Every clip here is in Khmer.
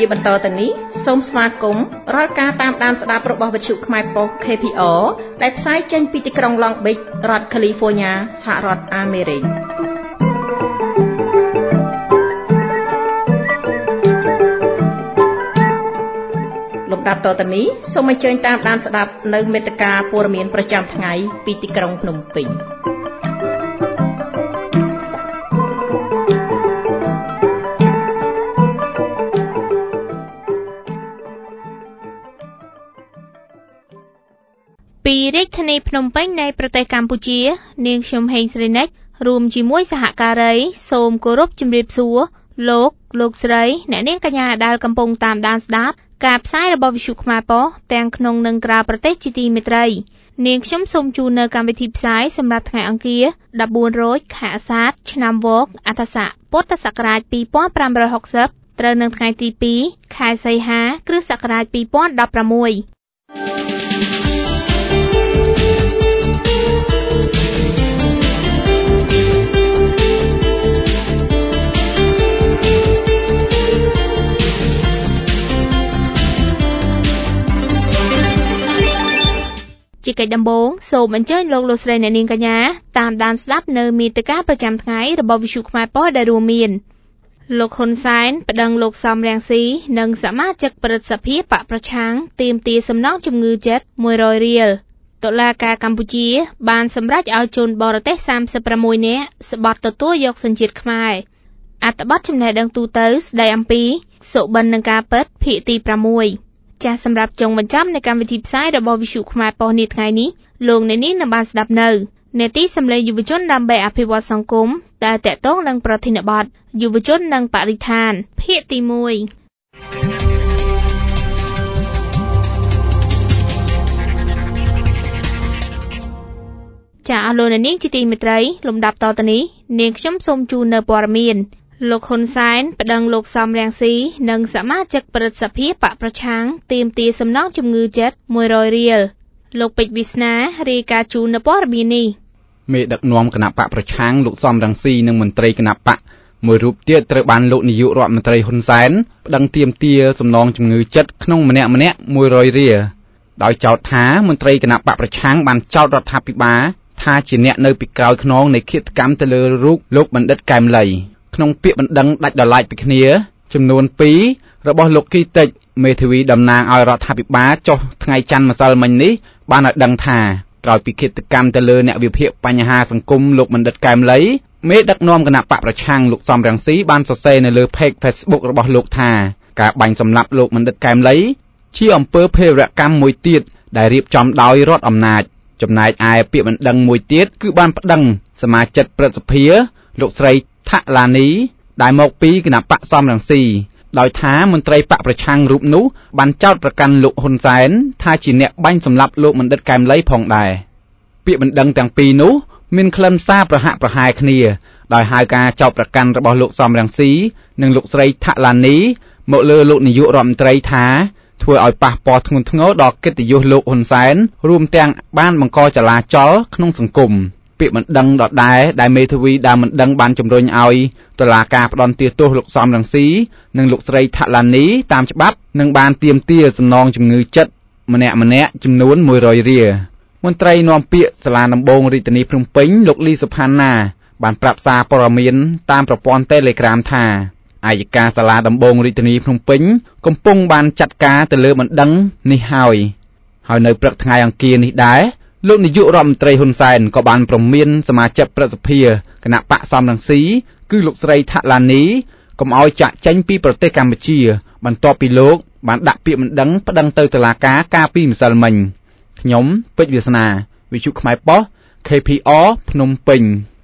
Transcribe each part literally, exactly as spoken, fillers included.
បន្តទៅនេះសូមស្វាគមន៍រាល់ការតាមដានស្ដាប់របស់វិទ្យុខ្មែរប៉ុស្តិ៍ ខេ ភី អារ ដែលផ្សាយចេញពីទីក្រុង Long Beach រដ្ឋ California សហរដ្ឋអាមេរិកលំដាប់តទៅនេះសូមអញ្ជើញតាមដានស្ដាប់នៅមេត្តាព័ត៌មានប្រចាំថ្ងៃពីទីក្រុងភ្នំពេញពីរាជធានីភ្នំពេញនៃប្រទេសកម្ពុជានាងខ្ញុំហេងស្រីនិចរួមជាមួយសហការីសូមគោរពជម្រាបសួរលោកលោកស្រីអ្នកនាងកញ្ញាដែលកំពុងតាមដានស្ដាប់ការផ្សាយរបស់វិទ្យុខ្មែរប៉ុស្តិ៍ទាំងក្នុងនិងក្រៅប្រទេសជាទីមេត្រីនាងខ្ញុំសូមជូននៅកម្មវិធីផ្សាយសម្រាប់ថ្ងៃអង្គារដប់បួនរោចខែអាសាឍឆ្នាំវកអត្តស័កពុទ្ធសករាជពីរពាន់ប្រាំរយហកសិបត្រូវនៅថ្ងៃទីពីរខែសីហាគ្រិស្តសករាជពីរពាន់ដប់ប្រាំមួយជាកិច្ចដំបូងសូមអញ្ជើញលោកលោកស្រីអ្នកនាងកញ្ញាតាមដានស្ដាប់នៅមាតិកាប្រចាំថ្ងៃរបស់វិទ្យុខ្មែរប៉ុស្តិ៍ដែលរួមមានលោកហ៊ុនសែនប្តឹងលោកសំរងស៊ីនិងសមាជិកព្រឹទ្ធសភាបកប្រឆាំងទាមទារសំណងជំងឺចិត្តមួយរយរៀលតុលាការកម្ពុជាបានសម្រេចឲ្យជនបរទេសសាមសិបប្រាំមួយនាក់ស្បត់ទទួលយកសញ្ជាតិខ្មែរអត្ថបទចំណេះដឹងទូទៅស្ដីអំពីសុបិននឹងការពិតភាគទីប្រាំមួយចាសសម្រាប់ចុងបញ្ចប់នៃកម្មវិធីផ្សាយរបស់វិទ្យុខ្មែរប៉ុស្តិ៍នាថ្ងៃនេះលោកអ្នកនាងនឹងបានស្ដាប់នៅនេតិសម្លេងយុវជនដើម្បីអភិវឌ្ឍសង្គមដែលតាក់ទងនឹងប្រធានបទយុវជននិងបរិស្ថានភាគទីមួយចាអស់លោកអ្នកនាងជាទីមេត្រីលំដាប់តទៅនេះនាងខ្ញុំសូមជូននៅព័ត៌មានលោកហ៊ុនសែនប្តឹងលោកសំរងស៊ីនិងសមាជិកព្រឹទ្ធសភាបកប្រឆាំងទាមទារសំណងជំងឺចិត្តមួយរយរៀលលោកពេជ្រវាសនារាយការណ៍ជូននៅព័ត៌មាននេះមេដឹកនាំគណៈបកប្រឆាំងលោកសំរងស៊ីនិងមន្ត្រីគណៈបកមួយរូបទៀតត្រូវបានលោកនាយករដ្ឋមន្ត្រីហ៊ុនសែនប្តឹងទាមទារសំណងជំងឺចិត្តក្នុងម្នាក់ម្នាក់មួយរយរៀលដោយចោទថាមន្ត្រីគណៈបកប្រឆាំងបានចោទរដ្ឋាភិបាលថាជាអ្នកនៅពីក្រោយខ្នងនៃឃាតកម្មទៅលើរូបលោកបណ្ឌិតកែមលីក្នុងពាក្យបណ្ដឹងដាច់ដោយឡែកពីគ្នាចំនួនពីររបស់លោកគីតិចមេធាវីតំណាងឲ្យរដ្ឋាភិបាលចុះថ្ងៃច័ន្ទម្សិលមិញនេះបានឲ្យដឹងថាក្រោយពីឃាតកម្មទៅលើអ្នកវិភាគបញ្ហាសង្គមលោកបណ្ឌិតកែមលីមេដឹកនាំគណៈបកប្រឆាំងលោកសំរងស៊ីបានសរសេរនៅលើ page Facebook របស់លោកថាការបាញ់សម្លាប់លោកបណ្ឌិតកែមលីជាអំពើភេរវកម្មមួយទៀតដែលរៀបចំដោយរដ្ឋអំណាចចំណែកឯពាក្យបណ្ដឹងមួយទៀតគឺបានប្តឹងសមាជិកព្រឹទ្ធសភាលោកស្រីថាឡានីដែលមកពីគណៈបកសំរងស៊ីដោយថាមន្ត្រីបកប្រឆាំងរូបនោះបានចោទប្រកាន់លោកហ៊ុនសែនថាជាអ្នកបាញ់សម្លាប់លោកបណ្ឌិតកែមលីផងដែរពាក្យបណ្ដឹងទាំងពីរនោះមានខ្លឹមសារប្រហាក់ប្រហែលគ្នាដោយហៅការចោទប្រកាន់របស់លោកសំរងស៊ីនិងលោកស្រីថាឡានីមកលើលោកនាយករដ្ឋមន្ត្រីថាធ្វើឲ្យប៉ះពាល់ធ្ងន់ធ្ងរដល់កិត្តិយសលោកហ៊ុនសែនរួមទាំងបានបង្កចលាចលក្នុងសង្គមពាក្យបណ្ដឹងដដែលដែលមេធាវីដែលមិនដឹងបានជំរុញឲ្យតុលាការផ្ដន្ទាទោសលោកសំរងស៊ីនិងលោកស្រីថាឡានីតាមច្បាប់និងបានទាមទារសំណងជំងឺចិត្តម្នាក់ម្នាក់ចំនួនមួយរយរៀលមន្ត្រីនាំពាក្យសាលាដំបងរាជធានីភ្នំពេញលោកលីសុផាន់ណាបានប្រាប់សារព័ត៌មានតាមប្រព័ន្ធ Telegram ថាអាយកាសាលាដំបងរាជធានីភ្នំពេញកំពុងបានចាត់ការទៅលើបណ្ដឹងនេះហើយហើយនៅព្រឹកថ្ងៃអង្គារនេះដែរលោកនាយករដ្ឋមន្ត្រីហ៊ុនសែនក៏បានព្រមានសមាជិកព្រឹទ្ធសភាគណៈបកសំរងស៊ីគឺលោកស្រីថាឡានីកុំឲ្យចាក់ចេញពីប្រទេសកម្ពុជាបន្ទាប់ពីលោកបានដាក់ពាក្យបណ្ដឹងប្តឹងទៅតុលាការកាលពីម្សិលមិញខ្ញុំពេជ្រវាសនាវិទ្យុខ្មែរប៉ុស្តិ៍ ខេ ភី អារ ភ្នំពេញ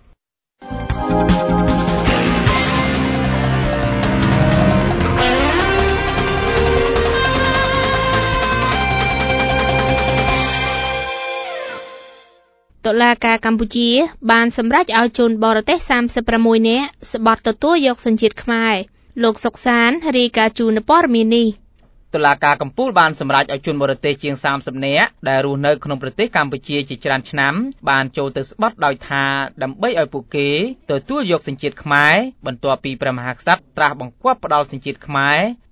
តុលាការកម្ពុជាបានសម្រេចឲ្យជនបរទេសសាមសិបប្រាំមួយនាក់ស្បត់ទទួលយកសញ្ជាតិខ្មែរលោកសុកសានរាយការណ៍ជូននៅព័ត៌មាននេះតុលាការកំពូលបានសម្រេចឲ្យជនបរទេសជាងសាមសិបនាក់ដែលរស់នៅក្នុងប្រទេសកម្ពុជាជាច្រើនឆ្នាំបានចូលទៅស្បត់ដោយថាដើម្បីឲ្យពួកគេទទួលយកសញ្ជាតិខ្មែរបន្ទាប់ពីព្រះមហាក្សត្រត្រាស់បង្គាប់ផ្ដល់សញ្ជាតិខ្មែរ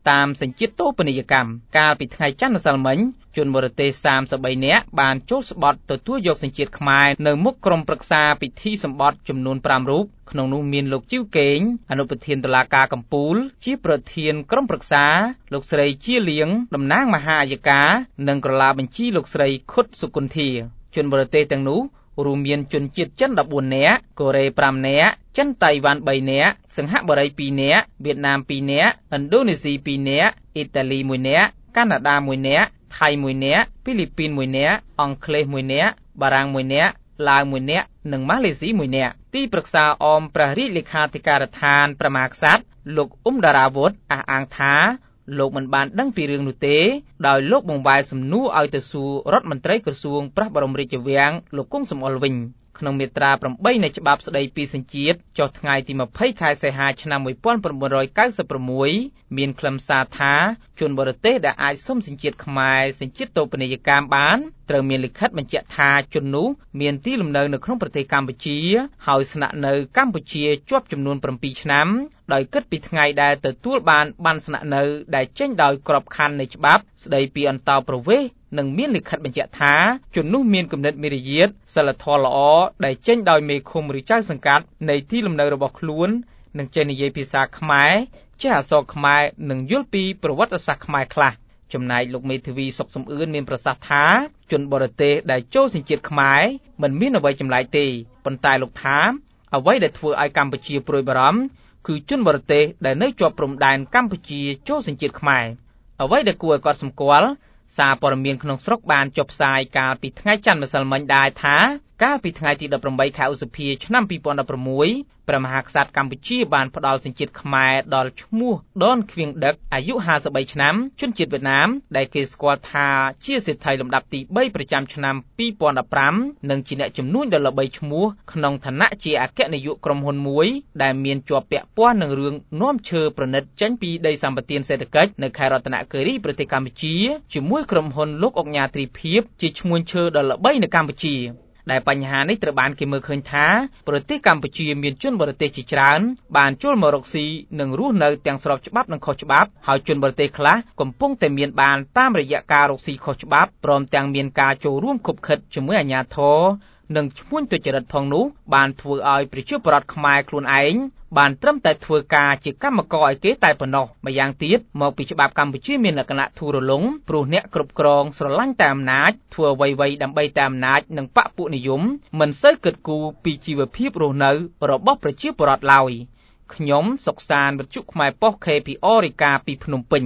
តាមសញ្ជាតិតូបនីយកម្មកាលពីថ្ងៃច័ន្ទម្សិលមិញជនបរទេសសាមសិបបីនាក់បានចូលស្បត់ទទួលយកសញ្ជាតិខ្មែរនៅមុខក្រុមប្រឹក្សាពិធីសម្បត្តិចំនួនប្រាំរូបក្នុងនោះមានលោកជីវកេងអនុប្រធានតុលាការកំពូលជាប្រធានក្រុមប្រឹក្សាលោកស្រីជាលៀងតំណាងមហាអយ្យការនិងក្រឡាបញ្ជីលោកស្រីខុតសុគន្ធាជនបរទេសទាំងនោះរួមមានជនជាតិចិនដប់បួននាក់កូរ៉េប្រាំនាក់ចិនតៃវ៉ាន់បីនាក់សិង្ហបុរីពីរនាក់វៀតណាមពីរនាក់ឥណ្ឌូនេស៊ីពីរនាក់អ៊ីតាលីមួយនាក់កាណាដាមួយនាក់ថៃមួយនាក់ហ្វីលីពីនមួយនាក់អង់គ្លេសមួយនាក់បារាំងមួយនាក់ឡាវមួយនាក់និងម៉ាឡេស៊ីមួយនាក់ទីប្រឹក្សាអមព្រះរាជលេខាធិការដ្ឋានព្រះមហាក្សត្រលោកអ៊ុំដារាវុធអះអាងថាលោកមិនបានដឹងពីរឿងនោះទេដោយលោកបង្វែរសំណួរឲ្យទៅសួររដ្ឋមន្ត្រីក្រសួងព្រះបរមរាជវាំងលោកគង់សំអល់វិញក្នុងមាត្រាប្រាំបីនៃច្បាប់ស្តីពីសញ្ជាតិចុះថ្ងៃទីម្ភៃខែសីហាឆ្នាំmột nghìn chín trăm chín mươi sáuមានខ្លឹមសារថាជនបរទេសដែលអាចសុំសញ្ជាតិខ្មែរសញ្ជាតិតូបនីយកម្មបានត្រូវមានលិខិតបញ្ជាក់ថាជននោះមានទីលំនៅនៅក្នុងប្រទេសកម្ពុជាហើយស្នាក់នៅកម្ពុជាជាប់ចំនួនប្រាំពីរឆ្នាំដោយគិតពីថ្ងៃដែលទទួលបានបានស្នាក់នៅដែលចេញដោយក្របខ័ណ្ឌនៃច្បាប់ស្តីពីអន្តោប្រវេសន៍និងមានលិខិតបញ្ជាក់ថាជននោះមានគំនិតមេរយាទសិលធម៌ល្អដែលចេញដោយមេឃុំឬចៅសង្កាត់នៃទីលំនៅរបស់ខ្លួននិងចេះនិយាយភាសាខ្មែរចេះអក្សរខ្មែរនិងយល់ពីប្រវត្តិសាស្ត្រខ្មែរខ្លះចំណែកលោកមេធាវីសុកសំអឿនមានប្រសាសន៍ថាជនបរទេសដែលចូលសញ្ជាតិខ្មែរមិនមានអ្វីចម្លែកទេប៉ុន្តែលោកថាអ្វីដែលធ្វើឲ្យកម្ពុជាព្រួយបារម្ភគឺជនបរទេសដែលនៅជាប់ព្រំដែនកម្ពុជាចូលសញ្ជាតិខ្មែរអ្វីដែលគួរឲ្យកត់សម្គាល់សារព័ត៌មានក្នុងស្រុកបានចុះផ្សាយកាលពីថ្ងៃច័ន្ទម្សិលមិញដែរថាកាលពីថ្ងៃទីដប់ប្រាំបីខែឧសភាឆ្នាំពីរពាន់ដប់ប្រាំមួយព្រះមហាក្សត្រកម្ពុជាបានផ្ដល់សញ្ជាតិខ្មែរដល់ឈ្មោះដនឃ្វៀងដឹកអាយុห้าสิบបីឆ្នាំជនជាតិវៀតណាមដែលគេស្គាល់ថាជាសេដ្ឋីលំដាប់ទីបីប្រចាំឆ្នាំពីរពាន់ដប់ប្រាំនិងជាអ្នកជំនួញដ៏ល្បីឈ្មោះក្នុងឋានៈជាអគ្គនាយកក្រុមហ៊ុនមួយដែលមានជាប់ពាក់ព័ន្ធនឹងរឿងនាំឈើប្រណិតចេញពីដីសម្បត្តិសេដ្ឋកិច្ចនៅខេត្តរតនគិរីប្រទេសកម្ពុជាជាមួយក្រុមហ៊ុនលោកអុកញ៉ាទ្រីភិបជាឈ្មួញឈើដ៏ល្បីនៅកម្ពុជាដែលបញ្ហានេះត្រូវបានគេមើលឃើញថាប្រទេសកម្ពុជាមានជនបរទេសជាច្រើនបានចូលមករកស៊ីនិងរស់នៅទាំងស្របច្បាប់និងខុសច្បាប់ហើយជនបរទេសខ្លះកំពុងតែមានបានតាមរយៈការរកស៊ីខុសច្បាប់ព្រមទាំងមានការចូលរួមខុបខិតជាមួយអាជ្ញាធរនិងឈ្មួញទុច្ចរិតផងនោះបានធ្វើឲ្យប្រជាពលរដ្ឋខ្មែរខ្លួនឯងបានត្រឹមតែធ្វើការជាកម្មករឲ្យគេតែប៉ុណ្ណោះម្យ៉ាងទៀតមកពីច្បាប់កម្ពុជាមានលក្ខណៈធូររលុងព្រោះអ្នកគ្រប់គ្រងស្រឡាញ់តែអំណាចធ្វើអ្វីៗដើម្បីតែអំណាចនិងបកពួកនិយមមិនសូវគិតគូរពីជីវភាពរស់នៅរបស់ប្រជាពលរដ្ឋឡើយខ្ញុំសុកសានវិទ្យុខ្មែរប៉ុស្តិ៍ ខេ ភី អូ រាយការណ៍ពីភ្នំពេញ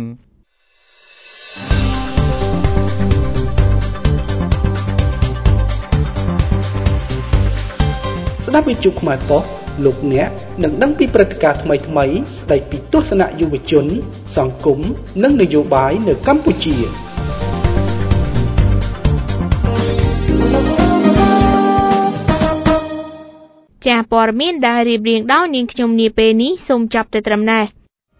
ស្ដាប់វិទ្យុខ្មែរប៉ុស្តិ៍លោកអ្នកនឹងដឹងពីព្រឹត្តិការណ៍ថ្មីៗស្ដីពីទស្សនៈយុវជនសង្គមនិងនយោបាយនៅកម្ពុជាចាព័ត៌មានដែលរៀបរៀងដោយនាងខ្ញុំនាពេលនេះសូមចាប់តែត្រឹមនេះ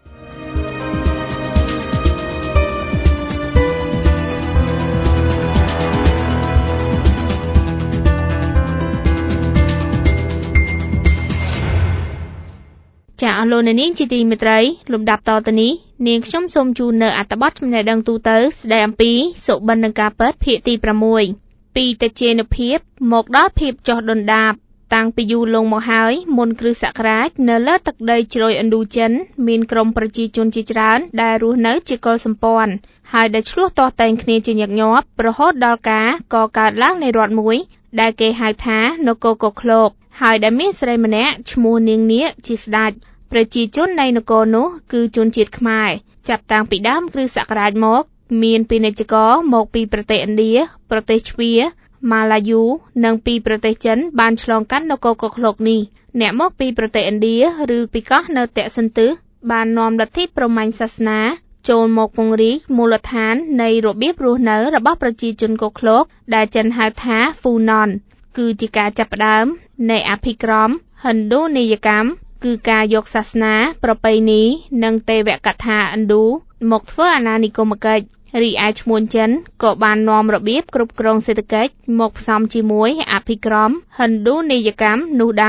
ចាអស់លោកនាងជាទីមេត្រីលំដាប់តទៅនេះនាងខ្ញុំសូមជូននៅអត្ថបទចំណេះដឹងទូទៅស្ដីអំពីសុបិននិងការពិតភាគទីប្រាំមួយពីតិចេនភាពមកដល់ភាពចុះដុនដាបតាំងពីយូរលង់មកហើយមុនគ្រិស្តសករាជនៅលើទឹកដីជ្រោយឥណ្ឌូចិនមានក្រុមប្រជាជនជាច្រើនដែលរស់នៅជាកុលសម្ព័ន្ធហើយដែលឆ្លោះទាស់តែងគ្នាជាញឹកញាប់រហូតដល់ការកកើតឡើងនៃរដ្ឋមួយដែលគេហៅថានគរកុកឃ្លោកហើយដែលមានស្រីម្នាក់ឈ្មោះនាងនាគជាស្ដេចប្រជាជននៃនគរនោះគឺជនជាតិខ្មែរចាប់តាំងពីដើមគ្រិស្តសករាជមកមានពាណិជ្ជករមកពីប្រទេសឥណ្ឌាប្រទេសជ្វាម៉ាឡាយូនិងពីប្រទេសចិនបានឆ្លងកាត់នគរកុកឃ្លោកនេះអ្នកមកពីប្រទេសឥណ្ឌាឬពីកោះនៅតេសិនទិសបាននាំលទ្ធិព្រហ្មញ្ញសាសនាចូលមកពង្រីកមូលដ្ឋាននៃរបៀបរស់នៅរបស់ប្រជាជនកុកឃ្លោកដែលចិនហៅថាហ្វូណនគឺជាការចាប់ផ្ដើមនៃអភិក្រមហិណ្ឌូនីយកម្មគឺការយកសាសនាប្រពៃណីនិងទេវកថាឥណ្ឌូមកធ្វើអាណានិគមកិច្ចរីឯឈ្មួញចិនក៏បាននាំរបៀបគ្រប់គ្រងសេដ្ឋកិច្ចមកផ្សំជាមួយអភិក្រមហិណ្ឌូនីយកម្មនោះដែរ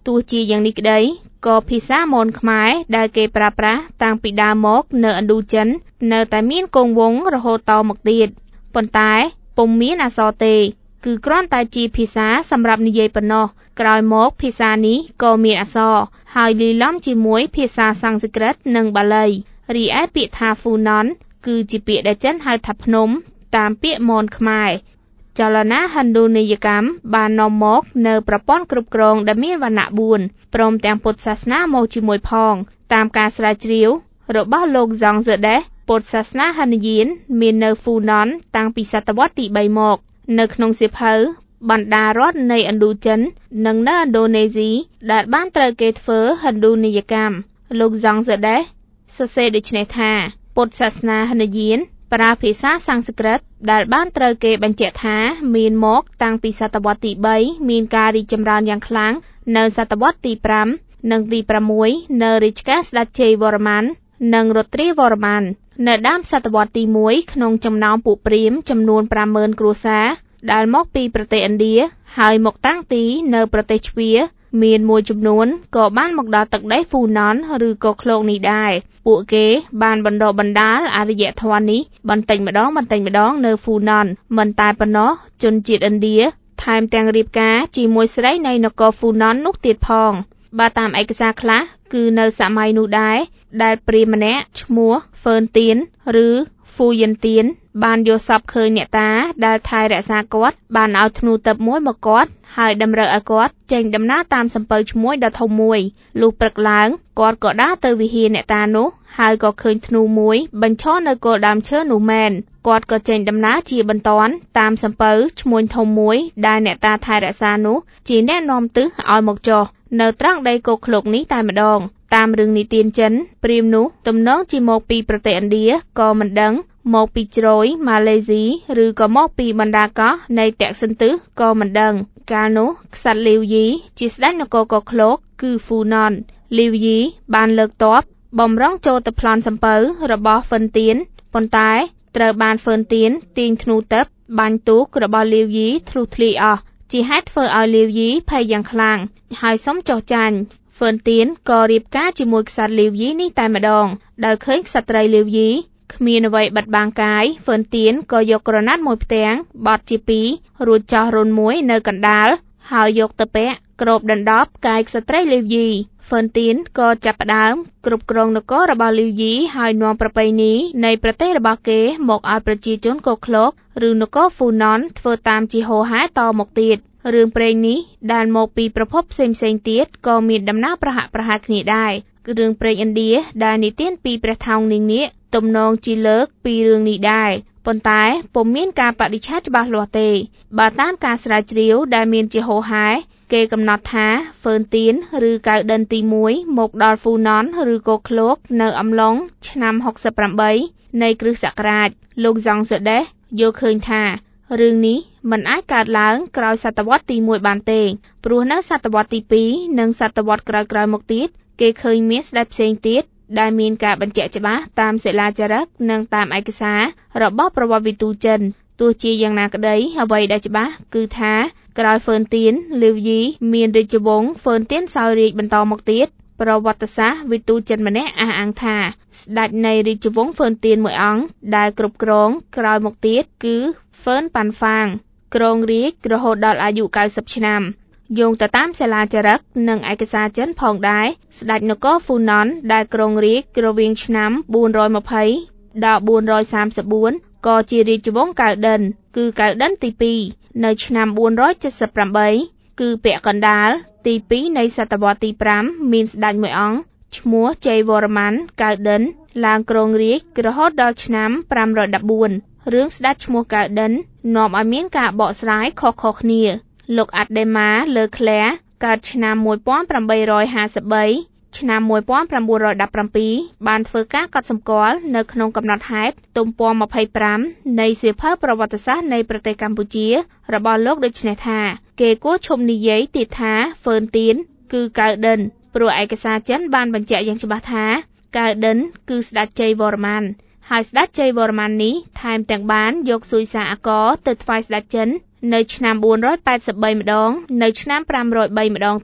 ទោះជាយ៉ាងនេះក្តីក៏ភាសាមនខ្មែរដែលគេប្រើប្រាស់តាំងពីដើមមកនៅឥណ្ឌូចិននៅតែមានគង់វង្សរហូតតមកទៀតប៉ុន្តែពុំមានអក្សរទេគឺគ្រាន់តែជាភាសាសម្រាប់និយាយប៉ុណ្ណោះក្រោយមកភាសានេះក៏មានអក្សរហើយលាយឡំជាមួយភាសាសំស្ក្រឹតនិងបាលីរីឯពាក្យថា Funon គឺជាពាក្យដែលចិនហៅថាភ្នំតាមពាក្យមនខ្មែរចលនាហិណ្ឌូនីយកម្មបាននាំមកនៅប្រព័ន្ធគ្រប់គ្រងដែលមានវណ្ណៈបួនព្រមទាំងពុទ្ធសាសនាមកជាមួយផងតាមការស្រាវជ្រាវរបស់លោក Zhang Zhede ពុទ្ធសាសនាហិនយានមាននៅ Funon តាំងពីសតវត្សទីបីមកនៅក្នុងសៀវភៅបណ្ដារដ្ឋនៃឥណ្ឌូចិននិងនៅឥណ្ឌូនេស៊ីដែលបានត្រូវគេធ្វើហិណ្ឌូនីយកម្មលោក Zhang Zhede សរសេរដូចនេះថាពុទ្ធសាសនាហិនយានប្រើភាសាសំស្ក្រឹតដែលបានត្រូវគេបញ្ជាក់ថាមានមកតាំងពីសតវត្សទីបីមានការរីកចម្រើនយ៉ាងខ្លាំងនៅសតវត្សទីប្រាំនិងទីប្រាំមួយនៅរជ្ជកាលស្ដេចជ័យវរ្ម័ននិងរុទ្រាវរ្ម័ននៅដើមសតវត្សទីមួយក្នុងចំណោមពួកព្រាហ្មណ៍ចំនួន ប្រាំម៉ឺន គ្រួសារដែលមកពីប្រទេសឥណ្ឌាហើយមកតាំងទីនៅប្រទេសជ្វាមានមួយចំនួនក៏បានមកដល់ទឹកដី Funon ឬក៏ឃ្លោកនេះដែរពួកគេបានបណ្ដុះបណ្ដាលអរិយធម៌នេះបន្តិចម្ដងបន្តិចម្ដងនៅ Funon មិនតែប៉ុណ្ណោះជនជាតិឥណ្ឌាថែមទាំងរៀបការជាមួយស្រីនៃនគរ Funon នោះទៀតផងបើតាមឯកសារខ្លះគឺនៅសម័យនោះដែរដែលព្រាហ្មណ៍ម្នាក់ឈ្មោះ Fern Tien ឬ Phu Yin Tien បានយកសពឃើញអ្នកតាដែលថែរក្សាគាត់បានឲ្យធ្នូទឹកមួយមកគាត់ហើយតម្រូវឲ្យគាត់ចេញដំណើរតាមសំពៅឈ្មួញដ៏ធំមួយលុះព្រឹកឡើងគាត់ក៏ដើរទៅវិហារអ្នកតានោះហើយក៏ឃើញធ្នូមួយបញ្ឈរនៅគល់ដើមឈើនោះមែនគាត់ក៏ចេញដំណើរជាបន្ទាន់តាមសំពៅឈ្មួញធំមួយដែលអ្នកតាថែរក្សានោះជាអ្នកនាំទិសឲ្យមកចុះនៅត្រង់ដីគោកឃ្លោកនេះតែម្ដងតាមរឿងនិទានចិនព្រាហ្មណ៍នោះទំនងជាមកពីប្រទេសឥណ្ឌាក៏មិនដឹងមកពីជ្រោយម៉ាឡេស៊ីឬក៏មកពីបណ្ដាកោះនៃតេសិនទិសក៏មិនដឹងកាលនោះក្សត្រលាវយីជាស្ដេចនគរកោះឃ្លោកគឺ Funon លាវយីបានលើកទ័ពបំរុងចូលទៅប្លន់សំពៅរបស់ Fern Tien ប៉ុន្តែត្រូវបាន Fern Tien ទាញធ្នូទឹកបាញ់ទូករបស់លាវយីធ្លុះធ្លាយអស់ជាហេតុធ្វើឲ្យលាវយីភ័យយ៉ាងខ្លាំងហើយសុំចុះចាញ់ Fern Tien ក៏រៀបការជាមួយក្សត្រលាវយីនេះតែម្ដងដោយឃើញក្សត្រីលាវយីគ្មានអ្វីបិទបាំងកាយ Fern Tien ក៏យកក្រណាត់មួយផ្ទាំងបត់ជាពីររួចចោះរុនមួយនៅកណ្ដាលហើយយកទៅពាក់គ្របដណ្ដប់កាយក្សត្រីលាវយី Fern Tien ក៏ចាប់ផ្ដើមគ្រប់គ្រងនគររបស់លាវយីហើយនាំប្រពៃណីនៃប្រទេសរបស់គេមកឲ្យប្រជាជនកោះឃ្លោកឬនគរ Funon ធ្វើតាមជាហូរហែតមកទៀតរឿងព្រេងនេះដែលមកពីប្រភពផ្សេងៗទៀតក៏មានដំណើរប្រហាក់ប្រហែលគ្នាដែររឿងព្រេងឥណ្ឌាដែលនិទានពីព្រះថោងនាងនាគទំនងជាលើកពីរឿងនេះដែរប៉ុន្តែពុំមានការបដិឆេទច្បាស់លាស់ទេបើតាមការស្រាវជ្រាវដែលមានជាហូរហែគេកំណត់ថា Fern Tien ឬកៅដិនទីមួយមកដល់ Funon ឬកោះឃ្លោកនៅអំឡុងឆ្នាំហុកសិបប្រាំបីនៃគ្រិស្តសករាជលោក Zhang Zhede យល់ឃើញថារឿងនេះមិនអាចកើតឡើងក្រោយសតវត្សទីមួយបានទេព្រោះនៅសតវត្សទីពីរនិងសតវត្សក្រោយៗមកទៀតគេឃើញមានស្ដេចផ្សេងទៀតដែលមានការបញ្ជាក់ច្បាស់តាមសិលាចារឹកនិងតាមឯកសាររបស់ប្រវត្តិវិទូចិនទោះជាយ៉ាងណាក្តីអ្វីដែលច្បាស់គឺថាក្រោយ Fern Tien លាវយីមានរាជវង្ស Fern Tien សោយរាជ្យបន្តមកទៀតប្រវត្តិសាស្ត្រវិទូចិនម្នាក់អះអាងថាស្ដេចនៃរាជវង្ស Fern Tien មួយអង្គដែលគ្រប់គ្រងក្រោយមកទៀតគឺ Fern Pan Fang គ្រងរាជ្យរហូតដល់អាយុកៅសិបឆ្នាំយោងទៅតាមសិលាចារឹកនិងឯកសារចិនផងដែរស្ដេចនគរ Funon ដែលគ្រងរាជ្យរវាងឆ្នាំបួនរយម្ភៃដល់បួនរយសាមសិបបួនក៏ជារាជវង្សកៅដិនគឺកៅដិនទីពីរនៅឆ្នាំបួនរយចិតសិបប្រាំបីគឺពាក់កណ្ដាលទីពីរនៃសតវត្សទីប្រាំមានស្ដេចមួយអង្គឈ្មោះជ័យវរ្ម័នកៅដិនឡើងគ្រងរាជ្យរហូតដល់ឆ្នាំប្រាំរយដប់បួនរឿងស្ដេចឈ្មោះកៅដិននាំឲ្យមានការបកស្រាយខុសៗគ្នាលោកអាត់ដេម៉ាលើក្លែកើតឆ្នាំមួយពាន់ប្រាំបីរយហាសិបបីឆ្នាំមួយពាន់ប្រាំបួនរយដប់ប្រាំពីរបានធ្វើការកត់សម្គាល់នៅក្នុងកំណត់ហេតុទំព័រម្ភៃប្រាំនៃសៀវភៅប្រវត្តិសាស្ត្រនៃប្រទេសកម្ពុជារបស់លោកដូចនេះថាគេគួរឈប់និយាយទៀតថា Fern Tien គឺកៅដិនព្រោះឯកសារចិនបានបញ្ជាក់យ៉ាងច្បាស់ថាកៅដិនគឺស្ដេចជ័យវរ្ម័នហើយស្ដេចជ័យវរ្ម័ននេះថែមទាំងបានយកសួយសារអាករទៅថ្វាយស្ដេចចិននៅឆ្នាំបួនរយប៉ែតសិបបីម្ដងនៅឆ្នាំប្រាំរយបីម្ដងទៀត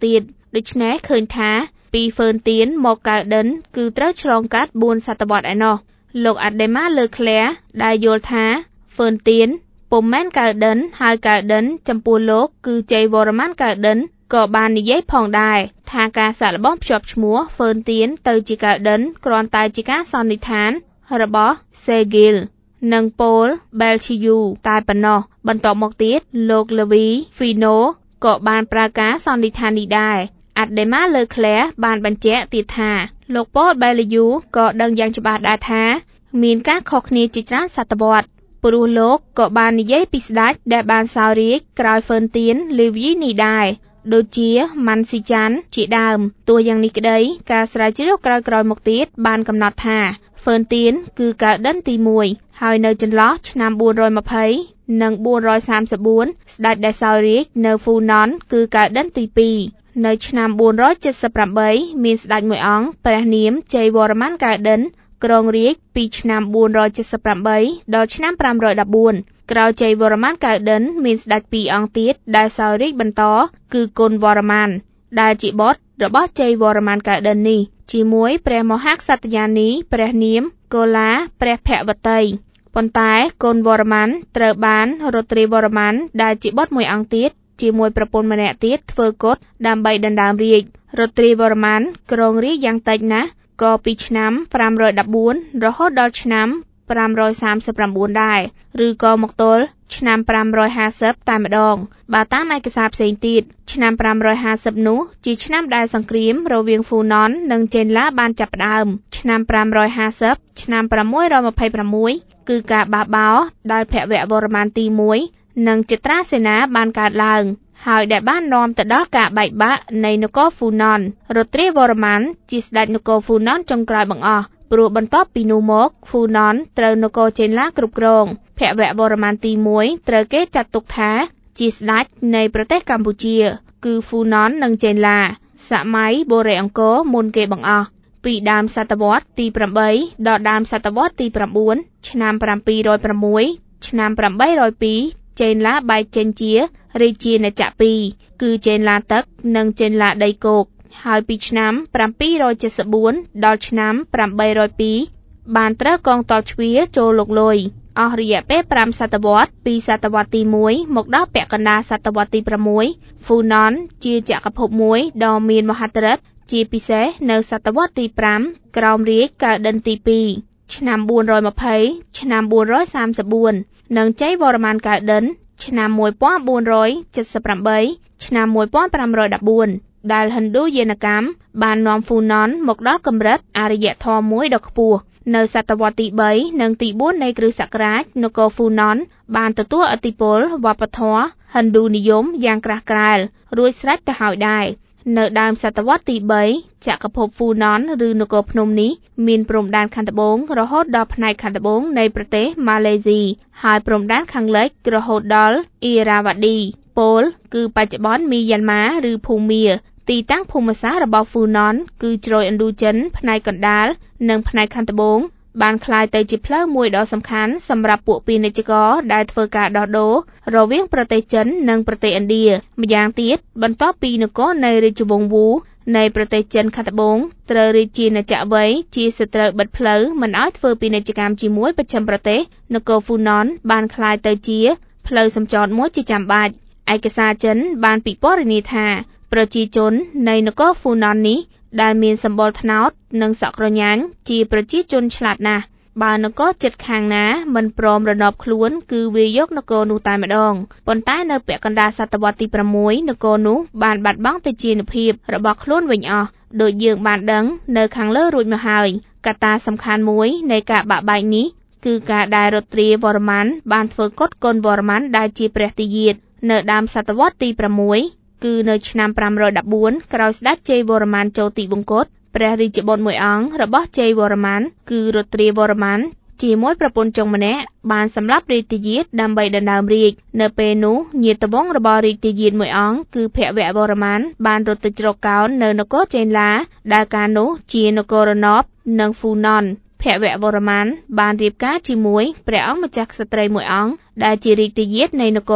ដូច្នេះឃើញថាពីហ្វឺនទៀនមកកើតដិនគឺត្រូវឆ្លងកាត់បួនសតវត្សរ៍ឯណោះលោកអាដេម៉ាលើក្លែដែលយល់ថាហ្វឺនទៀនពុំមែនកើតដិនហើយកើតដិនចំពោះលោកគឺជ័យវរ្ម័នកើតដិនក៏បាននិយាយផងដែរថាការសាកល្បងភ្ជាប់ឈ្មោះហ្វឺនទៀនទៅជាកើតដិនគ្រាន់តែជាការសន្និដ្ឋានរបស់សេហ្គីលនិងប៉ូលបែលឈីយូតែប៉ុណ្ណោះបន្ទាប់មកទៀតលោកលវីហ្វីណូក៏បានប្រើការសន្និដ្ឋាននេះដែរអាដេម៉ាលើក្លែបានបញ្ជាក់ទៀតថាលោកប៉ូលបែលយូក៏ដឹងយ៉ាងច្បាស់ដែរថាមានការខុសគ្នាជាច្រើនសតវត្សរ៍ព្រោះលោកក៏បាននិយាយពីស្ដេចដែលបានសោយរាជ្យក្រោយហ្វឺនទៀនលីវីនេះដែរដូចជាម៉ាន់ស៊ីចាន់ជាដើមទោះយ៉ាងនេះក្តីការស្រាវជ្រាវក្រោយៗមកទៀតបានកំណត់ថាហ្វឺនទៀនគឺកើតដិនទីមួយហើយនៅចន្លោះឆ្នាំបួនរយម្ភៃនិងបួនរយសាមសិបបួនស្ដេចដែលសោយរាជ្យនៅហ្វូណនគឺកើតដិនទីពីរនៅឆ្នាំបួនរយเจ็ดสิบแปดមានស្ដេចមួយអង្គព្រះនាមជ័យវរ្ម័នកើតដិនគ្រងរាជពីឆ្នាំបួនរយเจ็ดสิบแปดដល់ឆ្នាំห้าร้อยสิบสี่ក្រោយជ័យវរ្ម័នកើតដិនមានស្ដេចពីរអង្គទៀតដែលសោយរាជ្យបន្តគឺគុណវរ្ម័នដែលជាបុត្ររបស់ជ័យវរ្ម័នកើតដិននេះជាមួយព្រះមហាក្សត្រិយានីព្រះនាមកូឡាព្រះភវតីប៉ុន្តែគុណវរ្ម័នត្រូវបានរុទ្រាវរ្ម័នដែលជាបុត្រមួយអង្គទៀតជាមួយប្រពន្ធម្នាក់ទៀតធ្វើកុដដើម្បីដណ្ដើមរាជ្យរុទ្រាវរ្ម័នគ្រងរាជ្យយ៉ាងតិចណាស់ក៏ពីឆ្នាំห้าร้อยสิบสี่រហូតដល់ឆ្នាំห้าร้อยสามสิบเก้าដែរឬក៏មកទល់ឆ្នាំห้าร้อยห้าสิบតែម្ដងបើតាមឯកសារផ្សេងទៀតឆ្នាំห้าร้อยห้าสิบនោះជាឆ្នាំដែលសង្គ្រាមរវាងហ្វូណននិងចេនឡាបានចាប់ផ្ដើមឆ្នាំห้าร้อยห้าสิบឆ្នាំหกร้อยยี่สิบหกគឺការបះបោរដោយភវវរ្ម័នទីមួយនិងចត្រាសេនាបានកើតឡើងហើយដែលបាននាំទៅដល់ការបែកបាក់នៃនគរហ្វូណនរុទ្រាវរ្ម័នជាស្ដេចនគរហ្វូណនចុងក្រោយបង្អស់ព្រោះបន្ទាប់ពីនោះមកហ្វូណនត្រូវនគរចេនឡាគ្រប់គ្រងភវវរ្ម័នទីមួយត្រូវគេចាត់ទុកថាជាស្ដេចនៃប្រទេសកម្ពុជាគឺហ្វូណននិងចេនឡាសម័យបូរេអង្គរមុនគេបង្អស់ពីដើមសតវត្សទីแปดដល់ដើមសតវត្សទី9ឆ្នាំเจ็ดร้อยหกឆ្នាំแปดร้อยสองចេនឡាបែកចេញជារាជាណាចក្រពីរគឺចេនឡាទឹកនិងចេនឡាដីគោកហើយពីឆ្នាំเจ็ดร้อยเจ็ดสิบสี่ដល់ឆ្នាំแปดร้อยสองបានត្រូវកងទ័ពជ្វាចូលលុកលុយអស់រយៈពេលห้าសតវត្សពីសតវត្សទីមួយមកដល់ពាក់កណ្ដាលសតវត្សទីsáuហ្វូណនជាចក្រភពមួយដ៏មានមហិទ្ធិឫទ្ធិជាពិសេសនៅសតវត្សទីห้าក្រោមរាជកើតដិនទីពីរឆ្នាំបួនរយម្ភៃឆ្នាំបួនរយសាមសិបបួននិងជ័យវរ្ម័នកើតដិនឆ្នាំmột nghìn bốn trăm七十八ឆ្នាំmột nghìn năm trăm mười bốnដែលហិណ្ឌូយានកម្មបាននាំហ្វូណនមកដល់កម្រិតអរិយធម៌មួយដ៏ខ្ពស់នៅសតវត្សទី3និងទី4នៃគ្រិស្តសករាជនគរហ្វូណនបានទទួលឥទ្ធិពលវប្បធម៌ហិណ្ឌូនិយមយ៉ាងក្រាស់ក្រែលរួចស្រេចទៅហើយដែរនៅដើមសតវត្សទី三ចក្រភពហ្វូណនឬនគរភ្នំនេះមានព្រំដែនខាងត្បូងរហូតដល់ផ្នែកខាងត្បូងនៃប្រទេសម៉ាឡេស៊ីហើយព្រំដែនខាងលិចរហូតដល់អ៊ីរ៉ាវ៉ាឌីប៉ូលគឺបច្ចុប្បន្នមីយ៉ាន់ម៉ាឬភូមាទីតាំងភូមិសាស្ត្ររបស់ហ្វូណនគឺជ្រោយឥណ្ឌូចិនផ្នែកកណ្ដាលនិងផ្នែកខាងត្បូងបានក្លាយទៅជាផ្លូវមួយដ៏សំខាន់សម្រាប់ពួកពាណិជ្ជករដែលធ្វើការដោះដូររវាងប្រទេសចិននិងប្រទេសឥណ្ឌាម្យ៉ាងទៀតបន្ទាប់ពីនគរនៃរាជវង្សវូនៃប្រទេសចិនខាងត្បូងត្រូវរាជាណាចក្រវ៉ៃជាសត្រូវបិទផ្លូវមិនឲ្យធ្វើពាណិជ្ជកម្មជាមួយបស្ចិមប្រទេសនគរហ្វូណនបានក្លាយទៅជាផ្លូវសម្ចតមួយជាចាំបាច់ឯកសារចិនបានពិពណ៌នាថាប្រជាជននៃនគរហ្វូណននេះដែលមានសម្បល់ត្នោតនិងសក់ក្រញាញ់ជាប្រជាជនឆ្លាតណាស់បើនគរជិតខាងណាមិនព្រមរណបខ្លួនគឺវាយកនគរនោះតែម្ដងប៉ុន្តែនៅពាក់កណ្ដាលសតវត្សទីsáuនគរនោះបានបាត់បង់ទៅជានិភាពរបស់ខ្លួនវិញអស់ដោយយើងបានដឹងនៅខាងលើរួចមកហើយកត្តាសំខាន់មួយនៃការបាក់បែកនេះគឺការដែលរុទ្រាវរ្ម័នបានធ្វើកុដគុណវរ្ម័នដែលជាព្រះទាយាទនៅដើមសតវត្សទីsáuគឺនៅឆ្នាំห้าร้อยสิบสี่ក្រោយស្ដេចជ័យវរ្ម័នចូលទីវង្គតព្រះរាជបុត្រមួយអង្គរបស់ជ័យវរ្ម័នគឺរុទ្រាវរ្ម័នជាមួយប្រពន្ធចុងម្នាក់បានសម្លាប់រាជទាយាទដើម្បីដណ្ដើមរាជនៅពេលនោះញាតិវង្សរបស់រាជទាយាទមួយអង្គគឺភវវរ្ម័នបានរត់ទៅជ្រកកោននៅនគរចេនឡាដែលកាលនោះជានគរណបនិងហ្វូណនភវវរ្ម័នបានរៀបការជាមួយព្រះអង្គម្ចាស់ក្សត្រីមួយអង្គដែលជារាជទាយាទនៃនគរនោះ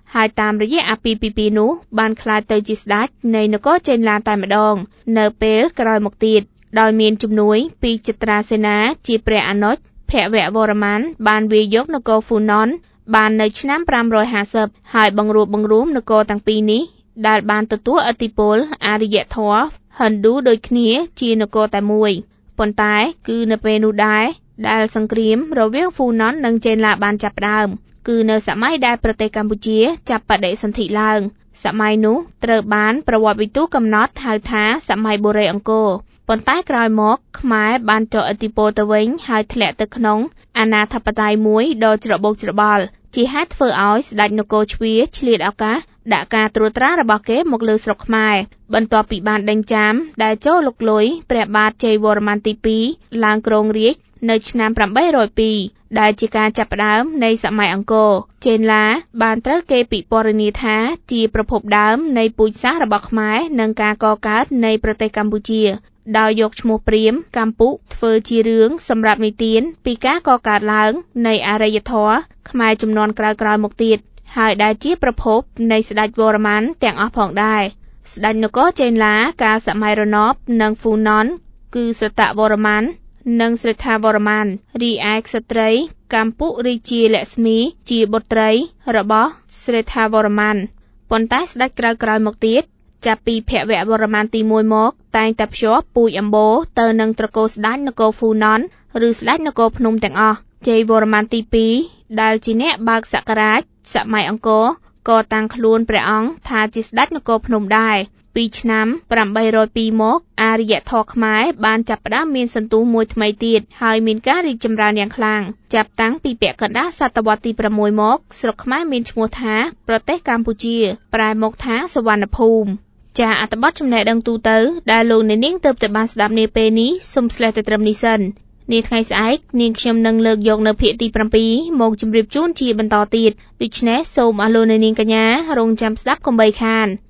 ហើយតាមរយៈអាពាហ៍ពិពាហ៍នោះបានក្លាយទៅជាស្ដេចនៃនគរចេនឡាតែម្ដងនៅពេលក្រោយមកទៀតដោយមានជំនួយពីចត្រាសេនាជាព្រះអនុជភវវរ្ម័នបានវាយយកនគរហ្វូណនបាននៅឆ្នាំប្រាំរយហាសិបហើយបង្រួបបង្រួមនគរទាំងពីរនេះដែលបានទទួលឥទ្ធិពលអារ្យធម៌ហិណ្ឌូដូចគ្នាជានគរតែមួយប៉ុន្តែគឺនៅពេលនោះដែរដែលសង្គ្រាមរវាងហ្វូណននិងចេនឡាបានចាប់ផ្ដើមគឺនៅសម័យដែលប្រទេសកម្ពុជាចាប់បដិសន្ធិឡើងសម័យនោះត្រូវបានប្រវត្តិវិទូកំណត់ហៅថាសម័យបុរេអង្គរប៉ុន្តែក្រោយមកខ្មែរបានចុះឥទ្ធិពលទៅវិញហើយធ្លាក់ទៅក្នុងអាណាធិបតេយ្យមួយដ៏ច្របូកច្របល់ជាហេតុធ្វើឲ្យស្ដេចនគរជ្វាឆ្លៀតឱកាសដាក់ការត្រួតត្រារបស់គេមកលើស្រុកខ្មែរបន្ទាប់ពីបានដេញចាំដែលចូលលុកលុយព្រះបាទជ័យវរ្ម័នទីពីរឡើងគ្រងរាជ្យនៅឆ្នាំប្រាំបីរយពីរដែលជាការចាប់ផ្ដើមនៃសម័យអង្គរចេនឡាបានត្រូវគេពិពណ៌នាថាជាប្រភពដើមនៃពូជសាសន៍របស់ខ្មែរនិងការកកើតនៃប្រទេសកម្ពុជាដោយយកឈ្មោះព្រាហ្មណ៍កម្ពុធ្វើជារឿងសម្រាប់និទានពីការកកើតឡើងនៃអរិយធម៌ខ្មែរជំនាន់ក្រោយៗមកទៀតហើយដែលជាប្រភពនៃស្ដេចវរ្ម័នទាំងអស់ផងដែរស្ដេចនគរចេនឡាកាលសម័យរណបនិងហ្វូណនគឺស្រតវរ្ម័ននិងស្រេដ្ឋាវរ្ម័នរីឯក្សត្រីកម្ពុរាជាលក្ស្មីជាបុត្រីរបស់ស្រេដ្ឋាវរ្ម័នប៉ុន្តែស្ដេចក្រោយៗមកទៀតចាប់ពីភវវរ្ម័នទីមួយមកតែងតែភ្ជាប់ពូជអម្បូរទៅនឹងត្រកូលស្ដេចនគរហ្វូណនឬស្ដេចនគរភ្នំទាំងអស់ជ័យវរ្ម័នទីពីរដែលជាអ្នកបើកសក្រាចសម័យអង្គរក៏តាំងខ្លួនព្រះអង្គថាជាស្ដេចនគរភ្នំដែរពីឆ្នាំប្រាំបីរយពីរមកអារ្យធម៌ខ្មែរបានចាប់ផ្ដើមមានសន្ទុះមួយថ្មីទៀតហើយមានការរីកចម្រើនយ៉ាងខ្លាំងចាប់តាំងពីពាក់កណ្ដាលសតវត្សទីប្រាំមួយមកស្រុកខ្មែរមានឈ្មោះថាប្រទេសកម្ពុជាប្រែមកថាសុវណ្ណភូមិចាអត្ថបទចំណេះដឹងទូទៅដែលលោកអ្នកនាងទើបតែបានស្ដាប់នាពេលនេះសូមស្លេះតែត្រឹមនេះសិននាថ្ងៃស្អែកនាងខ្ញុំនឹងលើកយកនៅភាគទីប្រាំពីរមកជម្រាបជូនជាបន្តទៀតដូច្នេះសូមអរលោកអ្នកនាងកញ្ញារងចាំស្ដាប់កុំបីខាន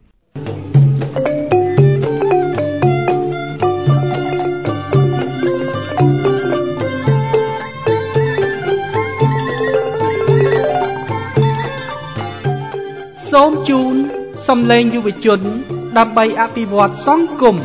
សូមជូនសំឡេងយុវជនដើម្បីអភិវឌ្ឍសង្គម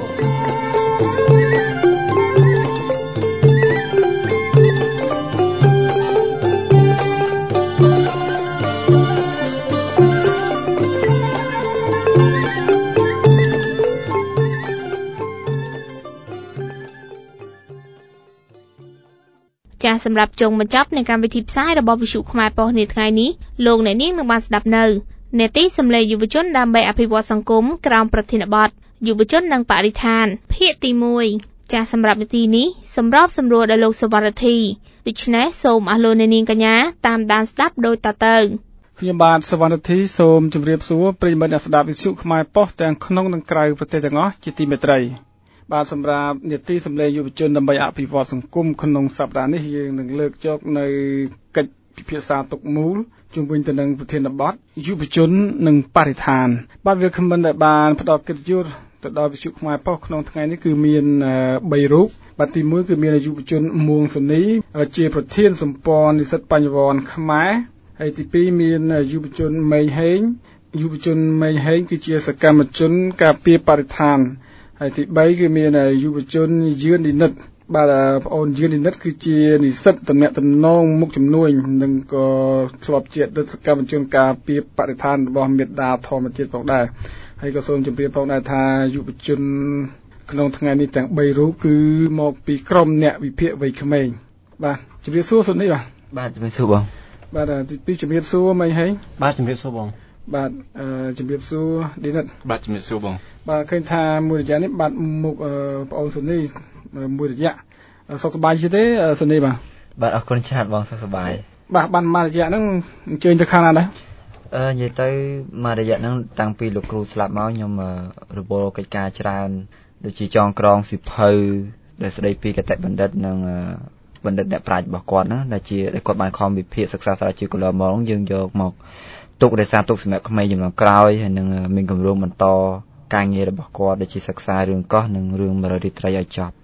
ចាសសម្រាប់ចុងបញ្ចប់នៃកម្មវិធីផ្សាយរបស់វិទ្យុខ្មែរប៉ុស្តិ៍នាថ្ងៃនេះលោកអ្នកនាងនឹងបានស្ដាប់នៅនេតិសម្លេងយុវជនដើម្បីអភិវឌ្ឍសង្គមក្រោមប្រធានបទយុវជននិងបរិស្ថានភាគទីមួយចាសសម្រាប់នេតិនេះសម្របសម្រួលដោយលោកសវណ្ណធីដូច្នេះសូមអរលោកអ្នកនាងកញ្ញាតាមដានស្ដាប់ដោយតទៅខ្ញុំបាទសវណ្ណធីសូមជម្រាបសួរប្រិយមិត្តអ្នកស្ដាប់វិទ្យុខ្មែរប៉ុស្តិ៍ទាំងក្នុងនិងក្រៅប្រទេសទាំងអស់ជាទីមេត្រីបាទសម្រាប់នេតិសម្លេងយុវជនដើម្បីអភិវឌ្ឍសង្គមក្នុងសប្តាហ៍នេះយើងនឹងលើកយកនៅកិច្ចពិភាក្សាទុកមូលជុំវិញទៅនឹងប្រធានបទយុវជននិងបរិស្ថានបាទវាគ្មិនដែលបានផ្ដល់កិត្តិយសទៅដល់វិទ្យុខ្មែរប៉ុស្តិ៍ក្នុងថ្ងៃនេះគឺមានបីរូបបាទទីមួយគឺមានយុវជនមួងសុនីជាប្រធានសម្ព័ន្ធនិស្សិតបញ្ញវន្តខ្មែរហើយទីពីរមានយុវជនមេងហេងយុវជនមេងហេងគឺជាសកម្មជនការពារបរិស្ថានហើយទីបីគឺមានយុវជនយឿនឌីនិតបាទបងអូនយឿនឌីនិតគឺជានិស្សិតតំណាក់តំណងមុខជំនួយនិងក៏ធ្លាប់ជាអតីតសកម្មជនការពារបរិស្ថានរបស់មេដាធម្មជាតិផងដែរហើយក៏សូមជម្រាបផងដែរថាយុវជនក្នុងថ្ងៃនេះទាំងបីរូបគឺមកពីក្រុមអ្នកវិភាគវ័យក្មេងបាទជម្រាបសួរសុនីបាទបាទជម្រាបសួរបងបាទទីពីរជម្រាបសួរមេងហេងបាទជម្រាបសួរបងបាទអឺជំរាបសួរឌីនិតបាទជំរាបសួរបងបាទឃើញថាមួយរយៈនេះបាទមុខបងអូនសុនីមួយរយៈសុខសប្បាយទេសុនីបាទបាទអរគុណច្រើនបងសុខសប្បាយបាទបានមួយរយៈហ្នឹងអញ្ជើញទៅខាងណាដែរអឺនិយាយទៅមួយរយៈហ្នឹងតាំងពីលោកគ្រូស្លាប់មកខ្ញុំរវល់កិច្ចការច្រើនដូចជាចងក្រងសិភៅដែលស្ដីពីគតិបណ្ឌិតនិងបណ្ឌិតអ្នកប្រាជ្ញរបស់គាត់ហ្នឹងដែលជាដែលគាត់បានខំវិភាគសិក្សាស្រាវជ្រាវកន្លងមកយើងយកមកទុករក្សាទុកសម្រាប់ក្មេងជំនាន់ក្រោយហើយនឹងមានគម្រោងបន្តការងាររបស់គាត់ដូចជាសិក្សារឿងកោះនិងរឿងមរតករាត្រីឲ្យចប់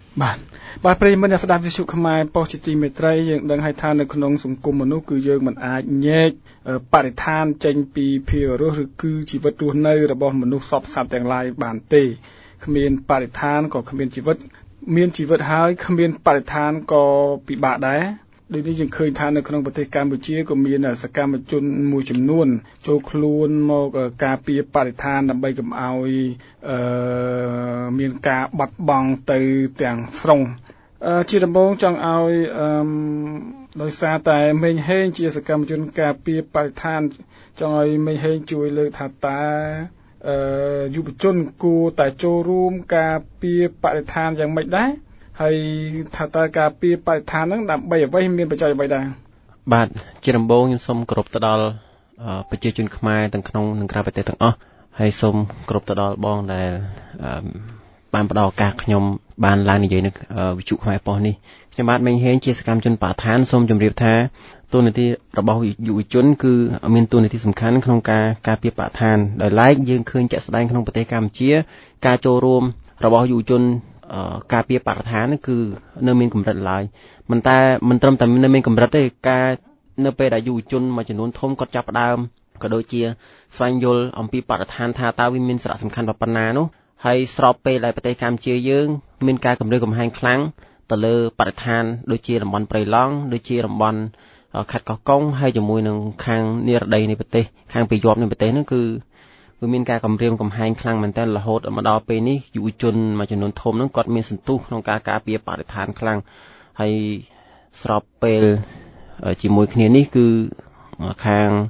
បាទបាទប្រិយមិត្តអ្នកស្ដាប់វិទ្យុខ្មែរប៉ុស្តិ៍ជាទីមេត្រីយើងដឹងហើយថានៅក្នុងសង្គមមនុស្សគឺយើងមិនអាចញែកបរិស្ថានចេញពីភាវរស់ឬគឺជីវិតរស់នៅរបស់មនុស្សសពសត្វទាំងឡាយបានទេគ្មានបរិស្ថានក៏គ្មានជីវិតមានជីវិតហើយគ្មានបរិស្ថានក៏ពិបាកដែរដូចនេះយើងឃើញថានៅក្នុងប្រទេសកម្ពុជាក៏មានសកម្មជនមួយចំនួនចូលខ្លួនមកការពារបរិស្ថានដើម្បីកុំឲ្យអឺមានការបាត់បង់ទៅទាំងស្រុងជាដំបូងចង់ឲ្យអឺដោយសារតែមេងហេងជាសកម្មជនការពារបរិស្ថានចង់ឲ្យមេងហេងជួយលើកថាតើអឺយុវជនគួរតែចូលរួមការពារបរិស្ថានយ៉ាងម៉េចដែរហើយថាតើការពារបរិស្ថានហ្នឹងដើម្បីអ្វីមានបច្ច័យអ្វីដែរបាទជាដំបូងខ្ញុំសូមគោរពទៅដល់ប្រជាជនខ្មែរទាំងក្នុងនិងក្រៅប្រទេសទាំងអស់ហើយសូមគោរពទៅដល់បងដែលបានផ្ដល់ឱកាសខ្ញុំបានឡើងនិយាយនៅវិទ្យុខ្មែរប៉ុស្តិ៍នេះខ្ញុំបាទមេងហេងជាសកម្មជនបរិស្ថានសូមជម្រាបថាតួនាទីរបស់យុវជនគឺមានតួនាទីសំខាន់ក្នុងការការពារបរិស្ថានដោយឡែកយើងឃើញជាក់ស្ដែងក្នុងប្រទេសកម្ពុជាការចូលរួមរបស់យុវជនការពារបរិស្ថានគឺនៅមានកម្រិតឡើយមិនតែមិនត្រឹមតែនៅមានកម្រិតទេការនៅពេលដែលយុវជនមួយចំនួនធំគាត់ចាប់ផ្ដើមក៏ដូចជាស្វែងយល់អំពីបរិស្ថានថាតើវាមានសារៈសំខាន់ប៉ុណ្ណានោះហើយស្របពេលដែលប្រទេសកម្ពុជាយើងមានការគម្រាមកំហែងខ្លាំងទៅលើបរិស្ថានដូចជាតំបន់ព្រៃឡង់ដូចជាតំបន់ខេត្តកោះកុងហើយជាមួយនឹងខាងនិរដីនៃប្រទេសខាងពីយប់នៃប្រទេសនោះគឺវាមានការគម្រាមកំហែងខ្លាំងមែនទែនរហូតមកដល់ពេលនេះយុវជនមួយចំនួនធំហ្នឹងគាត់មានសន្ទុះក្នុងការការពារបរិស្ថានខ្លាំងហើយស្របពេលជាមួយគ្នានេះគឺខាង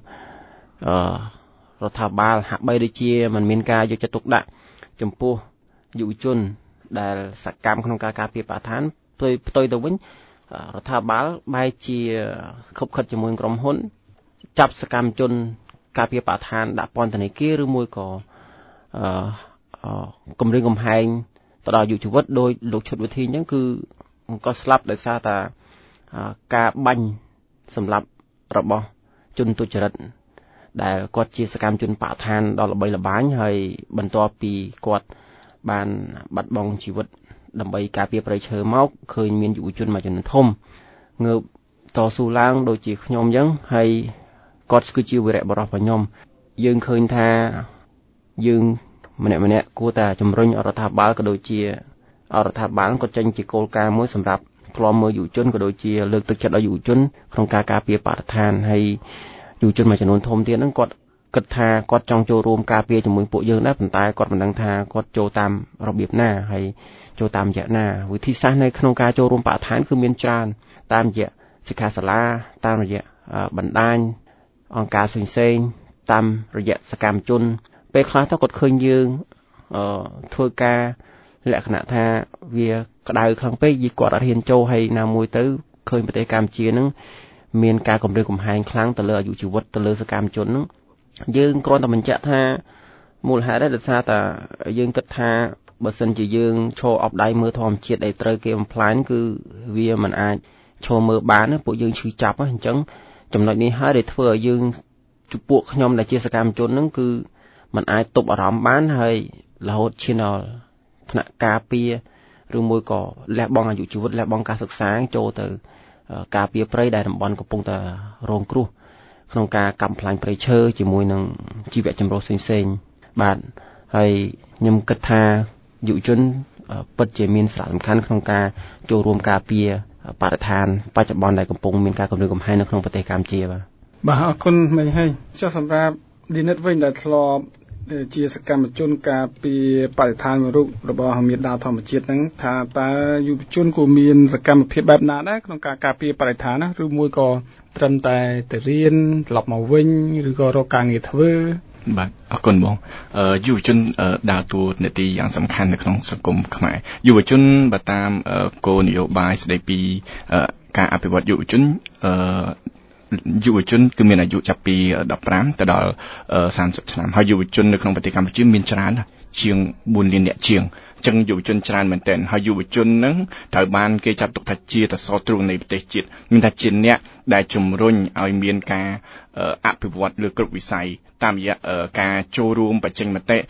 រដ្ឋាភិបាលហាក់បីដូចជាមិនមានការយកចិត្តទុកដាក់ចំពោះយុវជនដែលសកម្មក្នុងការការពារបរិស្ថានផ្ទុយផ្ទុយទៅវិញរដ្ឋាភិបាលបែរជាខົບខិតជាមួយក្រុមហ៊ុនចាប់សកម្មជនការពារបរិស្ថានដាក់ពន្ធនាគារឬមួយក៏អឺគម្រាមកំហែងទៅដល់យុវជីវិតដោយលោកឈុតវិធីអញ្ចឹងគឺក៏ស្លាប់ដោយសារតែការបាញ់សម្លាប់របស់ជនទុច្ចរិតដែលគាត់ជាសកម្មជនបរិស្ថានដ៏ល្បីល្បាញហើយបន្ទាប់ពីគាត់បានបាត់បង់ជីវិតដើម្បីការពារប្រៃឈើមកឃើញមានយុវជនមួយចំនួនធំងើបតស៊ូឡើងដូចជាខ្ញុំអញ្ចឹងហើយគាត់គឺជាវីរៈបុរសរបស់ខ្ញុំយើងឃើញថាយើងម្នាក់ម្នាក់គួរតែជំរុញរដ្ឋាភិបាលក៏ដូចជារដ្ឋាភិបាលក៏ចេញជាគោលការណ៍មួយសម្រាប់ឃ្លាំមើលយុវជនក៏ដូចជាលើកទឹកចិត្តដល់យុវជនក្នុងការការពារបរិស្ថានហើយយុវជនមួយចំនួនធំទៀតហ្នឹងគាត់គិតថាគាត់ចង់ចូលរួមការពារជាមួយពួកយើងដែរប៉ុន្តែគាត់មិនដឹងថាគាត់ចូលតាមរបៀបណាហើយចូលតាមរយៈណាវិធីសាស្ត្រនៅក្នុងការចូលរួមបរិស្ថានគឺមានច្រើនតាមរយៈសិក្ខាសាលាតាមរយៈបណ្ដាញអង្គការផ្សេងៗតាមរយៈសកម្មជនពេលខ្លះទៅគាត់ឃើញយើងអឺធ្វើការលក្ខណៈថាវាក្តៅខ្លាំងពេកយីគាត់អត់ហ៊ានចូលហើយណាមួយទៅឃើញប្រទេសកម្ពុជានឹងមានការគម្រាមកំហែងខ្លាំងទៅលើអាយុជីវិតទៅលើសកម្មជននឹងយើងគ្រាន់តែបញ្ជាក់ថាមូលហេតុដោយសារតែយើងគិតថាបើសិនជាយើងឈរអបដៃមើលធម្មជាតិដែលត្រូវគេបំផ្លាញគឺវាមិនអាចឈរមើលបានពួកយើងឈឺចាប់អញ្ចឹងចំណុចនេះហើយដែលធ្វើឲ្យយើងជួពួកខ្ញុំដែលជាសកម្មជនហ្នឹងគឺมันអាចទប់អារម្មណ៍បានហើយរហូតឈានដល់ថ្នាក់ការពារឬមួយក៏លះបង់អាយុជីវិតលះបង់ការសិក្សាចូលទៅការពារព្រៃដែលតំបន់កំពុងតែរងគ្រោះក្នុងការកាប់បំផ្លាញព្រៃឈើជាមួយនឹងជីវៈចម្រុះផ្សេងៗបាទហើយខ្ញុំគិតថាយុវជនពិតជាមានសារៈសំខាន់ក្នុងការចូលរួមការពារបរិស្ថានបច្ចុប្បន្នដែលកំពុងមានការគម្រាមកំហែងនៅក្នុងប្រទេសកម្ពុជាបាទបាទអរគុណមិញហើយចុះសម្រាប់ឌីនិតវិញដែលធ្លាប់ជាសកម្មជនការពារបរិស្ថានមួយរូបរបស់មេដាធម្មជាតិហ្នឹងថាតើយុវជនគួរមានសកម្មភាពបែបណាដែរក្នុងការការពារបរិស្ថានណាឬមួយក៏ត្រឹមតែទៅរៀនត្រឡប់មកវិញឬក៏រកការងារធ្វើបាទអរគុណបងយុវជនដើរតួនាទីយ៉ាងសំខាន់នៅក្នុងសង្គមខ្មែរយុវជនបើតាមគោលនយោបាយស្តីពីការអភិវឌ្ឍយុវជនយុវជនគឺមានអាយុចាប់ពីដប់ប្រាំទៅដល់សាមសិបឆ្នាំហើយយុវជននៅក្នុងប្រទេសកម្ពុជាមានច្រើនជាងបួនលានអ្នកជាងអញ្ចឹងយុវជនច្រើនមែនទែនហើយយុវជនហ្នឹងត្រូវបានគេចាត់ទុកថាជាតសទ្រូងនៃប្រទេសជាតិមានថាជាអ្នកដែលជំរុញឲ្យមានការអភិវឌ្ឍលើគ្រប់វិស័យតាមរយៈការចូលរួមបញ្ចេញមតិ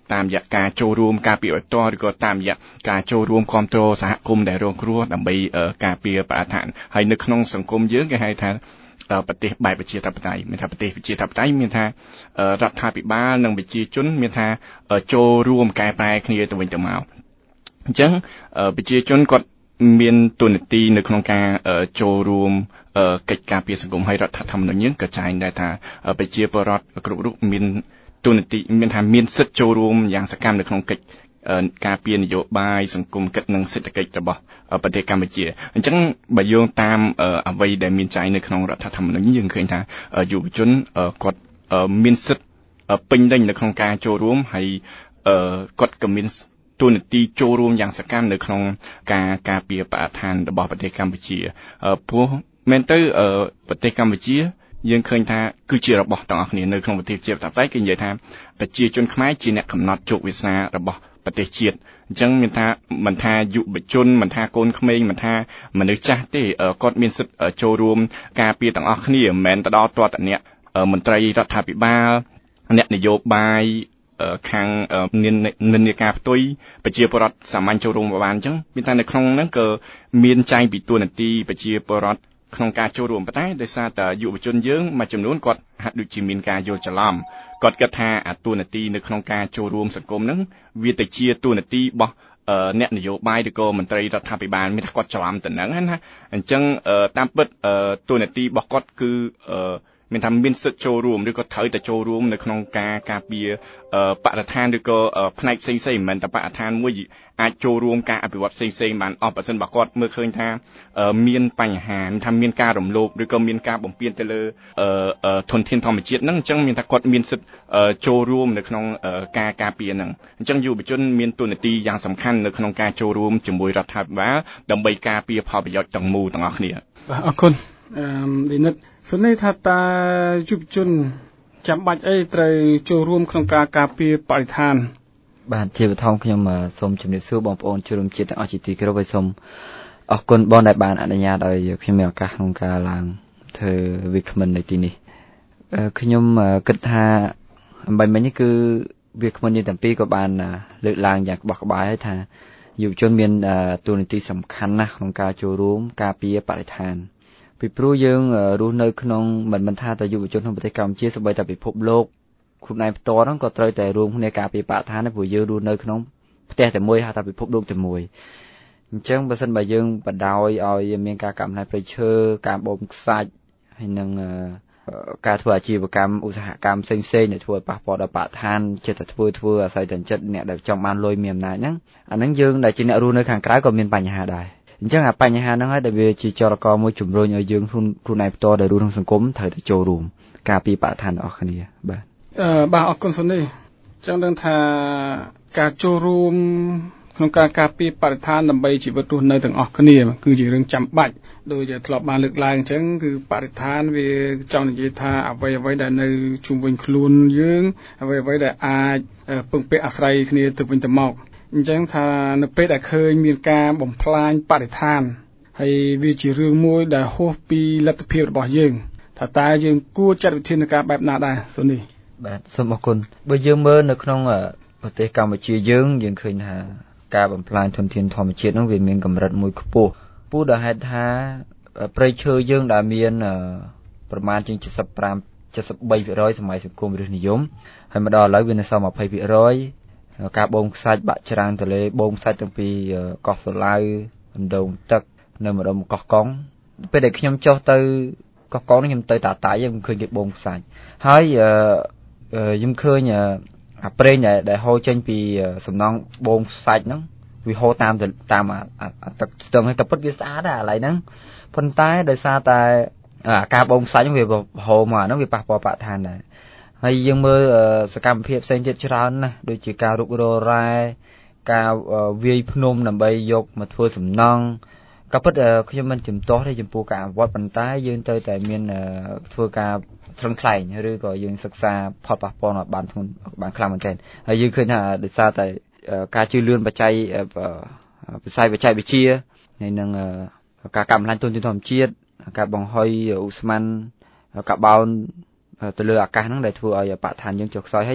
តាមរយៈការចូលរួមការពារបន្តឬក៏តាមរយៈការចូលរួមគ្រប់គ្រងសហគមន៍ដែលរងគ្រោះដើម្បីការពារបរិស្ថានហើយនៅក្នុងសង្គមយើងគេហៅថាប្រទេសបែបប្រជាធិបតេយ្យមានថាប្រទេសប្រជាធិបតេយ្យមានថារដ្ឋាភិបាលនិងប្រជាជនមានថាចូលរួមកែប្រែគ្នាទៅវិញទៅមកអញ្ចឹងប្រជាជនគាត់មានទូនាទីនៅក្នុងការចូលរួមកិច្ចការពារសង្គមហើយរដ្ឋធម្មនុញ្ញយើងក៏ចែងដែរថាប្រជាពលរដ្ឋគ្រប់រូបមានទូនាទីមានថាមានសិទ្ធិចូលរួមយ៉ាងសកម្មនៅក្នុងកិច្ចការពារនយោបាយសង្គមគិតនិងសេដ្ឋកិច្ចរបស់ប្រទេសកម្ពុជាអញ្ចឹងបើយោងតាមអ្វីដែលមានចែងនៅក្នុងរដ្ឋធម្មនុញ្ញយើងឃើញថាយុវជនគាត់មានសិទ្ធិពេញលេញនៅក្នុងការចូលរួមហើយគាត់ក៏មានទូនាទីចូលរួមយ៉ាងសកម្មនៅក្នុងការការពារបរិស្ថានរបស់ប្រទេសកម្ពុជាព្រោះមែនទៅប្រទេសកម្ពុជាយើងឃើញថាគឺជារបស់ទាំងអស់គ្នានៅក្នុងប្រទេសជាប្រទេសគេនិយាយថាប្រជាជនខ្មែរជាអ្នកកំណត់ជោគវាសនារបស់ប្រទេសជាតិអញ្ចឹងមានថាមិនថាយុវជនមិនថាកូនក្មេងមិនថាមនុស្សចាស់ទេគាត់មានសិទ្ធិចូលរួមការពារទាំងអស់គ្នាមិនមែនទៅដល់ទាល់តែអ្នកមន្ត្រីរដ្ឋាភិបាលអ្នកនយោបាយខាងនិន្នាការផ្ទុយប្រជាពលរដ្ឋសាមញ្ញចូលរួមបានអញ្ចឹងមានតែនៅក្នុងហ្នឹងក៏មានចែងពីទូនាទីប្រជាពលរដ្ឋក្នុងការចូលរួមប៉ុន្តែដោយសារតែយុវជនយើងមួយចំនួនគាត់ហាក់ដូចជាមានការយល់ច្រឡំគាត់គិតថាអាទូនាទីនៅក្នុងការចូលរួមសង្គមហ្នឹងវាទៅជាទូនាទីរបស់អ្នកនយោបាយឬក៏មន្ត្រីរដ្ឋាភិបាលមានថាគាត់ច្រឡំទៅហ្នឹងណាអញ្ចឹងតាមពិតទូនាទីរបស់គាត់គឺមានថាមានសិទ្ធិចូលរួមឬក៏ត្រូវតែចូលរួមនៅក្នុងការការពារបរិស្ថានឬក៏ផ្នែកផ្សេងៗមិនមែនតែបរិស្ថានមួយអាចចូលរួមការអភិវឌ្ឍផ្សេងៗបានអស់បើសិនបើគាត់មើលឃើញថាមានបញ្ហាថាមានការរំលោភឬក៏មានការបំពានទៅលើធនធានធម្មជាតិហ្នឹងអញ្ចឹងមានថាគាត់មានសិទ្ធិចូលរួមនៅក្នុងការការពារហ្នឹងអញ្ចឹងយុវជនមានតួនាទីយ៉ាងសំខាន់នៅក្នុងការចូលរួមជាមួយរដ្ឋាភិបាលដើម្បីការពារផលប្រយោជន៍ទាំងមូលទាំងអស់គ្នាបាទអរគុណអឺឌីនិតសន័យថាតើយុវជនចាំបាច់អីត្រូវចូលរួមក្នុងការការពារបរិស្ថានបាទជាបឋមខ្ញុំសូមជម្រាបសួរបងប្អូនជនរួមជាតិទាំងអស់ជាទីគោរពហើយសូមអរគុណបងដែលបានអនុញ្ញាតឲ្យខ្ញុំមានឱកាសក្នុងការឡើងធ្វើវាគ្មិននៅទីនេះខ្ញុំគិតថាអំបញ្ញមិញនេះគឺវាគ្មិនយើងទាំងពីរក៏បានលើកឡើងយ៉ាងក្បោះក្បាយហើយថាយុវជនមានតួនាទីសំខាន់ណាស់ក្នុងការចូលរួមការពារបរិស្ថានពីព្រោះយើងរស់នៅក្នុងមិនមិនថាតែយុវជនក្នុងប្រទេសកម្ពុជាសូម្បីតែពិភពលោកខ្លួនឯងផ្ទាល់ហ្នឹងក៏ត្រូវតែរួមគ្នាការពារបរិស្ថានដែរព្រោះយើងរស់នៅក្នុងផ្ទះតែមួយហៅថាពិភពលោកតែមួយអញ្ចឹងបើសិនបើយើងបដ ாய் ឲ្យមានការកាប់បំផ្លាញព្រៃឈើការបូមខ្សាច់ហើយនឹងការធ្វើអាជីវកម្មឧស្សាហកម្មផ្សេងផ្សេងដែលធ្វើឲ្យប៉ះពាល់ដល់បរិស្ថានចិត្តតែធ្វើធ្វើអាស្រ័យតែចិត្តអ្នកដែលចង់បានលុយមានអំណាចហ្នឹងអាហ្នឹងយើងដែលជាអ្នករស់នៅខាងក្រៅក៏មានបញ្ហាដែរអញ្ចឹងអាបញ្ហាហ្នឹងហើយដែលវាជាចរករមួយជំរុញឲ្យយើងខ្លួនខ្លួនឯងផ្ទាល់ដែលរស់ក្នុងសង្គមត្រូវតែចូលរួមការពារបរិស្ថានរបស់គ្នាបាទអឺបាទអរគុណសុនីចឹងដឹងថាការចូលរួមក្នុងការការពារបរិស្ថានដើម្បីជីវិតរស់នៅទាំងអស់គ្នាគឺជារឿងចាំបាច់ដោយជាធ្លាប់បានលើកឡើងអញ្ចឹងគឺបរិស្ថានវាចង់និយាយថាអ្វីអ្វីដែលនៅជុំវិញខ្លួនយើងអ្វីអ្វីដែលអាចពឹងពាក់អាស្រ័យគ្នាទៅវិញទៅមកអញ្ចឹងថានៅពេលដែលឃើញមានការបំផ្លាញបរិស្ថានហើយវាជារឿងមួយដែលហួសពីលទ្ធភាពរបស់យើងថាតើយើងគួរចាត់វិធានការបែបណាដែរសូនីបាទសូមអរគុណបើយើងមើលនៅក្នុងប្រទេសកម្ពុជាយើងយើងឃើញថាការបំផ្លាញធនធានធម្មជាតិនោះវាមានកម្រិតមួយខ្ពស់ពូដែលហេតុថាព្រៃឈើយើងដែលមានប្រមាណជាង 七十五 七十三ភាគរយ សម័យសង្គមរាស្ត្រនិយមហើយមកដល់ឥឡូវវានៅសល់ ยี่สิบភាគរយ ការបូមខ្សាច់បាក់ច្រាំងទន្លេបូមខ្សាច់តាំងពីកោះសាឡៅអណ្ដូងទឹកនៅម្ដុំកោះកុងពេលដែលខ្ញុំចុះទៅកោះកុងនេះខ្ញុំទៅតាតៃខ្ញុំឃើញគេបូមខ្សាច់ហើយខ្ញុំឃើញអាប្រេងដែលហូរចេញពីសំណង់បូមខ្សាច់ហ្នឹងវាហូរតាមតាមទឹកស្ទឹងហើយតែពិតវាស្អាតដែរឥឡូវហ្នឹងប៉ុន្តែដោយសារតែការបូមខ្សាច់ហ្នឹងវាហូរមកហ្នឹងវាប៉ះពាល់បរិស្ថានដែរហើយយើងមើលសកម្មភាពផ្សេងទៀតច្រើនណាស់ដូចជាការរុករករ៉ែការវាយភ្នំដើម្បីយកមកធ្វើសំណង់ក៏ពិតខ្ញុំមិនជំទាស់ទេចំពោះការអវត្តប៉ុន្តែយើងទៅតែមានធ្វើការត្រឹងថ្លែងឬក៏យើងសិក្សាផលប៉ះពាល់បានធ្ងន់បានខ្លាំងមែនទែនហើយយើងឃើញថាដោយសារតែការជឿលឿនបច្ច័យវិស័យបច្ចេកវិទ្យាហើយនឹងការកាប់បំផ្លាញធនធានធម្មជាតិការបង្ហុយឧស្ម័នកាបូនទៅលើអាកាសហ្នឹងដែលធ្វើឲ្យបរិស្ថានយើងចុះខ្សោយហើយ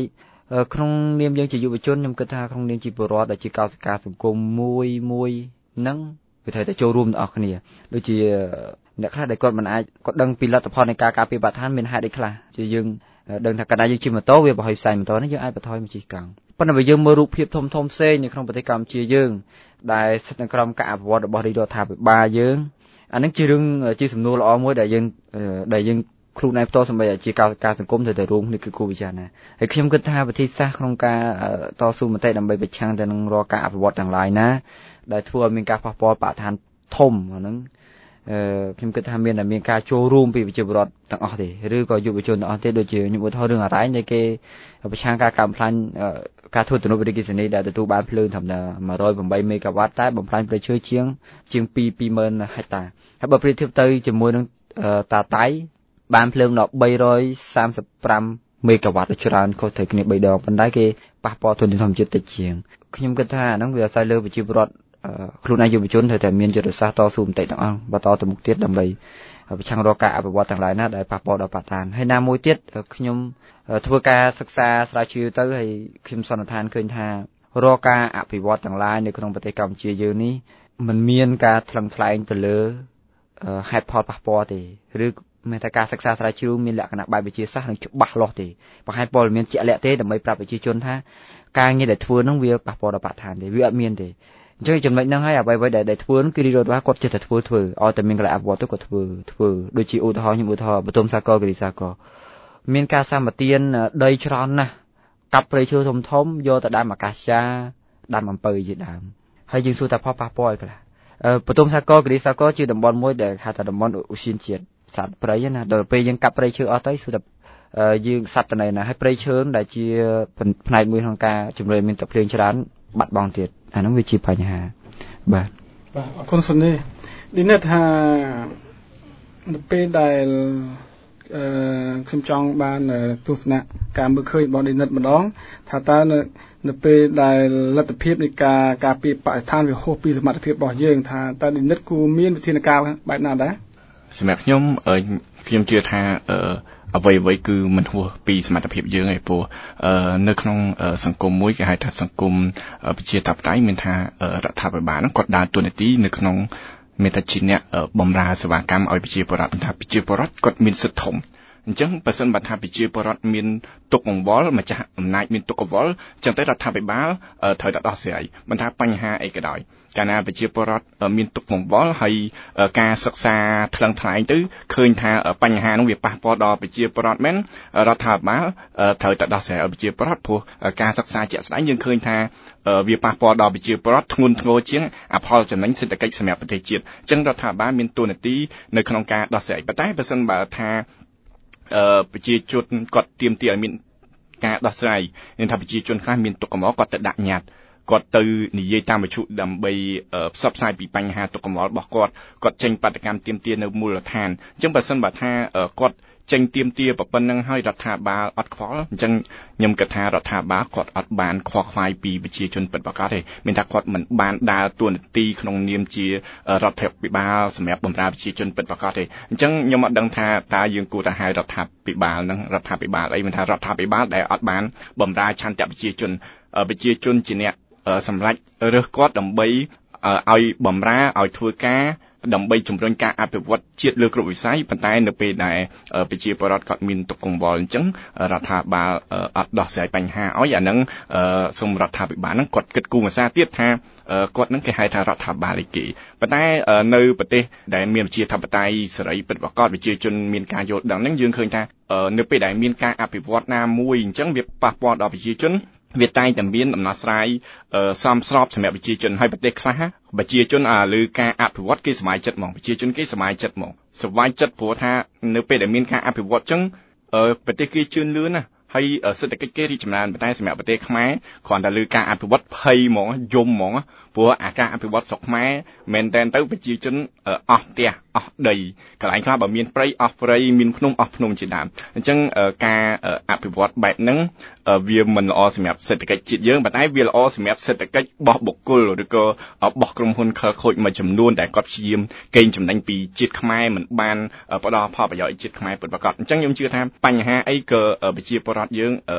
ក្នុងនាមយើងជាយុវជនខ្ញុំគិតថាក្នុងនាមជាពលរដ្ឋដែលជាកោសិកាសង្គមមួយមួយហ្នឹងវាត្រូវតែចូលរួមទាំងអស់គ្នាដូចជាអ្នកខ្លះដែលគាត់មិនអាចគាត់ដឹងពីលទ្ធផលនៃការការពារបរិស្ថានមានហេតុអីខ្លះជាយើងដឹងថាកាលណាយើងជិះម៉ូតូវាបង្ហុយផ្សែងម៉ូតូនេះយើងអាចបន្ថយមកជិះកង់ប៉ុន្តែបើយើងមើលរូបភាពធំធំផ្សេងនៅក្នុងប្រទេសកម្ពុជាយើងដែលស្ថិតនៅក្រោមការអភិវឌ្ឍរបស់រាជរដ្ឋាភិបាលយើងអានឹងជារឿងជាសំណួរល្អមួយដែលយើងដែលយើងខ្លួនឯងផ្ទាល់សម្បីតែជាកោសិកាសង្គមត្រូវតែរួមនេះគឺគួរពិចារណាហើយខ្ញុំគិតថាវិធីសាស្ត្រក្នុងការតស៊ូមតិដើម្បីប្រឆាំងទៅនឹងរាល់ការអភិវឌ្ឍទាំងឡាយណាដែលធ្វើឲ្យមានការប៉ះពាល់បរិស្ថានធំអាហ្នឹងអឺខ្ញុំគិតថាមានតែមានការចូលរួមពីប្រជាពលរដ្ឋទាំងអស់ទេឬក៏យុវជនទាំងអស់ទេដូចជាខ្ញុំឧទាហរណ៍រឿងអរ៉ៃដែលគេប្រឆាំងការកាប់បំផ្លាញការធ្វើទំនប់វារីអគ្គិសនីដែលទទួលបានភ្លើងត្រឹមតែone hundred eightមេហ្គាវ៉ាត់តែបំផ្លាញព្រៃឈើជាងជាងtwo thousandហិកតាហើយបើប្រៀបធៀបទៅជាមួយនឹងតាតៃបានភ្លើងដល់three hundred thirty-fiveមេហ្គាវ៉ាត់ច្រើនខុសត្រូវគ្នាបីដងប៉ុន្តែគេប៉ះពាល់ធនធានធម្មជាតិតិចជាងខ្ញុំគិតថាអាហ្នឹងវាអាស្រ័យលើប្រជាពលរដ្ឋខ្លួនឯងយុវជនត្រូវតែមានយុទ្ធសាស្ត្រតស៊ូមតិទាំងអស់បន្តទៅមុខទៀតដើម្បីប្រឆាំងរាល់ការអភិវឌ្ឍទាំងឡាយណាដែលប៉ះពាល់ដល់បរិស្ថានហើយណាមួយទៀតខ្ញុំធ្វើការសិក្សាស្រាវជ្រាវទៅហើយខ្ញុំសន្និដ្ឋានឃើញថារាល់ការអភិវឌ្ឍទាំងឡាយនៅក្នុងប្រទេសកម្ពុជាយើងនេះมันមានការថ្លឹងថ្លែងទៅលើហេតុផលប៉ះពាល់ទេឬមានតែការសិក្សាស្រាវជ្រាវមានលក្ខណៈបែបវិទ្យាសាស្ត្រនិងច្បាស់លាស់ទេបង្ហាញព័ត៌មានជាក់លាក់ទេដើម្បីប្រាប់ប្រជាជនថាការងារដែលធ្វើហ្នឹងវាប៉ះពាល់ដល់បរិស្ថានទេវាអត់មានទេអញ្ចឹងចំណុចហ្នឹងហើយអ្វីៗដែលធ្វើគឺរាជរដ្ឋាភិបាលគាត់ចេះតែធ្វើធ្វើឲ្យតែមានកន្លែងអភិវឌ្ឍទៅគាត់ធ្វើធ្វើដូចជាឧទាហរណ៍ខ្ញុំឧទាហរណ៍បទុមសាគរគិរីសាគរមានការសម្បទានដីច្រើនណាស់កាប់ព្រៃឈើធំធំយកទៅដាំអាកាសយ៉ាដាំអំពៅជាដើមហើយយើងសួរថាផលប៉ះពាល់អីខ្លះបទុមសាគរគិរីសាគរជាតំបន់មួយដែលហៅថាតំបន់ឧស្សាហជាតិសត្វព្រៃណាដល់ពេលយើងកាប់ព្រៃឈើអស់ទៅសួរថាយើងសត្វតណៃណាហើយព្រៃឈើដែលជាផ្នែកមួយក្នុងការជំរុញមានទឹកភ្លៀងច្រើនបាត់បង់ទៀតអានោះវាជាបញ្ហាបាទបាទអរគុណសុនីឌីណិតថានៅពេលដែលអឺខ្ញុំចង់បានទស្សនៈការមើលឃើញរបស់ឌីណិតម្ដងថាតើនៅពេលដែលលទ្ធភាពនៃការការពារបរិស្ថានវាហួសពីសមត្ថភាពរបស់យើងថាតើឌីណិតគួរមានវិធានការបែបណាដែរសម្រាប់ខ្ញុំខ្ញុំជឿថាអ្វីអ្វីគឺមិនហួសពីសមត្ថភាពយើងឯព្រោះនៅក្នុងសង្គមមួយគេហៅថាសង្គមប្រជាធិបតេយ្យមានថារដ្ឋាភិបាលហ្នឹងគាត់ដើរតួនាទីនៅក្នុងមានតែជាអ្នកបម្រើសេវាកម្មឲ្យប្រជាពលរដ្ឋថាប្រជាពលរដ្ឋគាត់មានសិទ្ធិធំអញ្ចឹងបើសិនបើថាប្រជាពលរដ្ឋមានទុកកង្វល់ម្ចាស់អំណាចមានទុកកង្វល់អញ្ចឹងទៅរដ្ឋាភិបាលត្រូវតែដោះស្រាយមិនថាបញ្ហាអីក៏ដោយកាលណាប្រជាពលរដ្ឋមានទុកកង្វល់ហើយការសិក្សាថ្លឹងថ្លែងទៅឃើញថាបញ្ហានោះវាប៉ះពាល់ដល់ប្រជាពលរដ្ឋមែនរដ្ឋាភិបាលត្រូវតែដោះស្រាយឲ្យប្រជាពលរដ្ឋព្រោះការសិក្សាជាក់ស្ដែងយើងឃើញថាវាប៉ះពាល់ដល់ប្រជាពលរដ្ឋធ្ងន់ធ្ងរជាងអផលចំណេញសេដ្ឋកិច្ចសម្រាប់ប្រទេសជាតិអញ្ចឹងរដ្ឋាភិបាលមានតួនាទីនៅក្នុងការដោះស្រាយប៉ុន្តែបើសិនបើថាអឺប្រជាជនគាត់ទាមទារឲ្យមានការដោះស្រាយnênថាប្រជាជនខ្លះមានទុកកង្វល់គាត់ទៅដាក់ញត្តិគាត់ទៅនិយាយតាមវិទ្យុដើម្បីផ្សព្វផ្សាយពីបញ្ហាទុកកង្វល់របស់គាត់គាត់ចេញបដកម្មទាមទារនៅមូលដ្ឋានអញ្ចឹងបើសិនបើថាគាត់ចេញទាមទារប៉ុណ្ណឹងហើយរដ្ឋាភិបាលអត់ខ្វល់អញ្ចឹងខ្ញុំគិតថារដ្ឋាភិបាលគាត់អត់បានខ្វល់ខ្វាយពីប្រជាជនពិតប្រាកដទេមានថាគាត់មិនបានដើរតួនាទីក្នុងនាមជារដ្ឋាភិបាលសម្រាប់បម្រើប្រជាជនពិតប្រាកដទេអញ្ចឹងខ្ញុំអត់ដឹងថាតើយើងគួរតែហៅរដ្ឋាភិបាលហ្នឹងរដ្ឋាភិបាលអីមានថារដ្ឋាភិបាលដែលអត់បានបម្រើឆន្ទៈប្រជាជនប្រជាជនជាអ្នកសម្រេចរើសគាត់ដើម្បីឲ្យបម្រើឲ្យធ្វើការដើម្បីជំរុញការអភិវឌ្ឍជាតិលើគ្រប់វិស័យប៉ុន្តែនៅពេលដែលប្រជាពលរដ្ឋគាត់មានទុកកង្វល់អញ្ចឹងរដ្ឋាភិបាលអត់ដោះស្រាយបញ្ហាឲ្យអាហ្នឹងសូមរដ្ឋាភិបាលហ្នឹងគាត់គិតគូរភាសាទៀតថាគាត់ហ្នឹងគេហៅថារដ្ឋាភិបាលឯគេប៉ុន្តែនៅប្រទេសដែលមានប្រជាធិបតេយ្យសេរីពិតប្រាកដប្រជាជនមានការយល់ដឹងហ្នឹងយើងឃើញថានៅពេលដែលមានការអភិវឌ្ឍណាមួយអញ្ចឹងវាប៉ះពាល់ដល់ប្រជាជនវាតែងតែមានដំណោះស្រាយសមស្របសម្រាប់ប្រជាជនហើយប្រទេសខ្លះប្រជាជនអាលើការអភិវឌ្ឍគេសប្បាយចិត្តហ្មងប្រជាជនគេសប្បាយចិត្តហ្មងសប្បាយចិត្តព្រោះថានៅពេលដែលមានការអភិវឌ្ឍអញ្ចឹងប្រទេសគេជឿនលឿនណាហើយសេដ្ឋកិច្ចគេរីកចម្រើនប៉ុន្តែសម្រាប់ប្រទេសខ្មែរគ្រាន់តែលើការអភិវឌ្ឍភ័យហ្មងយំហ្មងព្រោះអាការអភិវឌ្ឍស្រុកខ្មែរមែនតែនទៅប្រជាជនអស់ផ្ទះអស់ដីកន្លែងខ្លះបើមានព្រៃអស់ព្រៃមានភ្នំអស់ភ្នំជាដើមអញ្ចឹងការអភិវឌ្ឍបែបហ្នឹងវាមិនល្អសម្រាប់សេដ្ឋកិច្ចជាតិយើងប៉ុន្តែវាល្អសម្រាប់សេដ្ឋកិច្ចរបស់បុគ្គលឬក៏របស់ក្រុមហ៊ុនខលខូចមួយចំនួនដែលគាត់ព្យាយាមកេងចំណេញពីជាតិខ្មែរមិនបានផ្ដល់ផលប្រយោជន៍ជាតិខ្មែរពិតប្រាកដអញ្ចឹងខ្ញុំជឿថាបញ្ហាអីក៏ប្រជាពលរដ្ឋយើង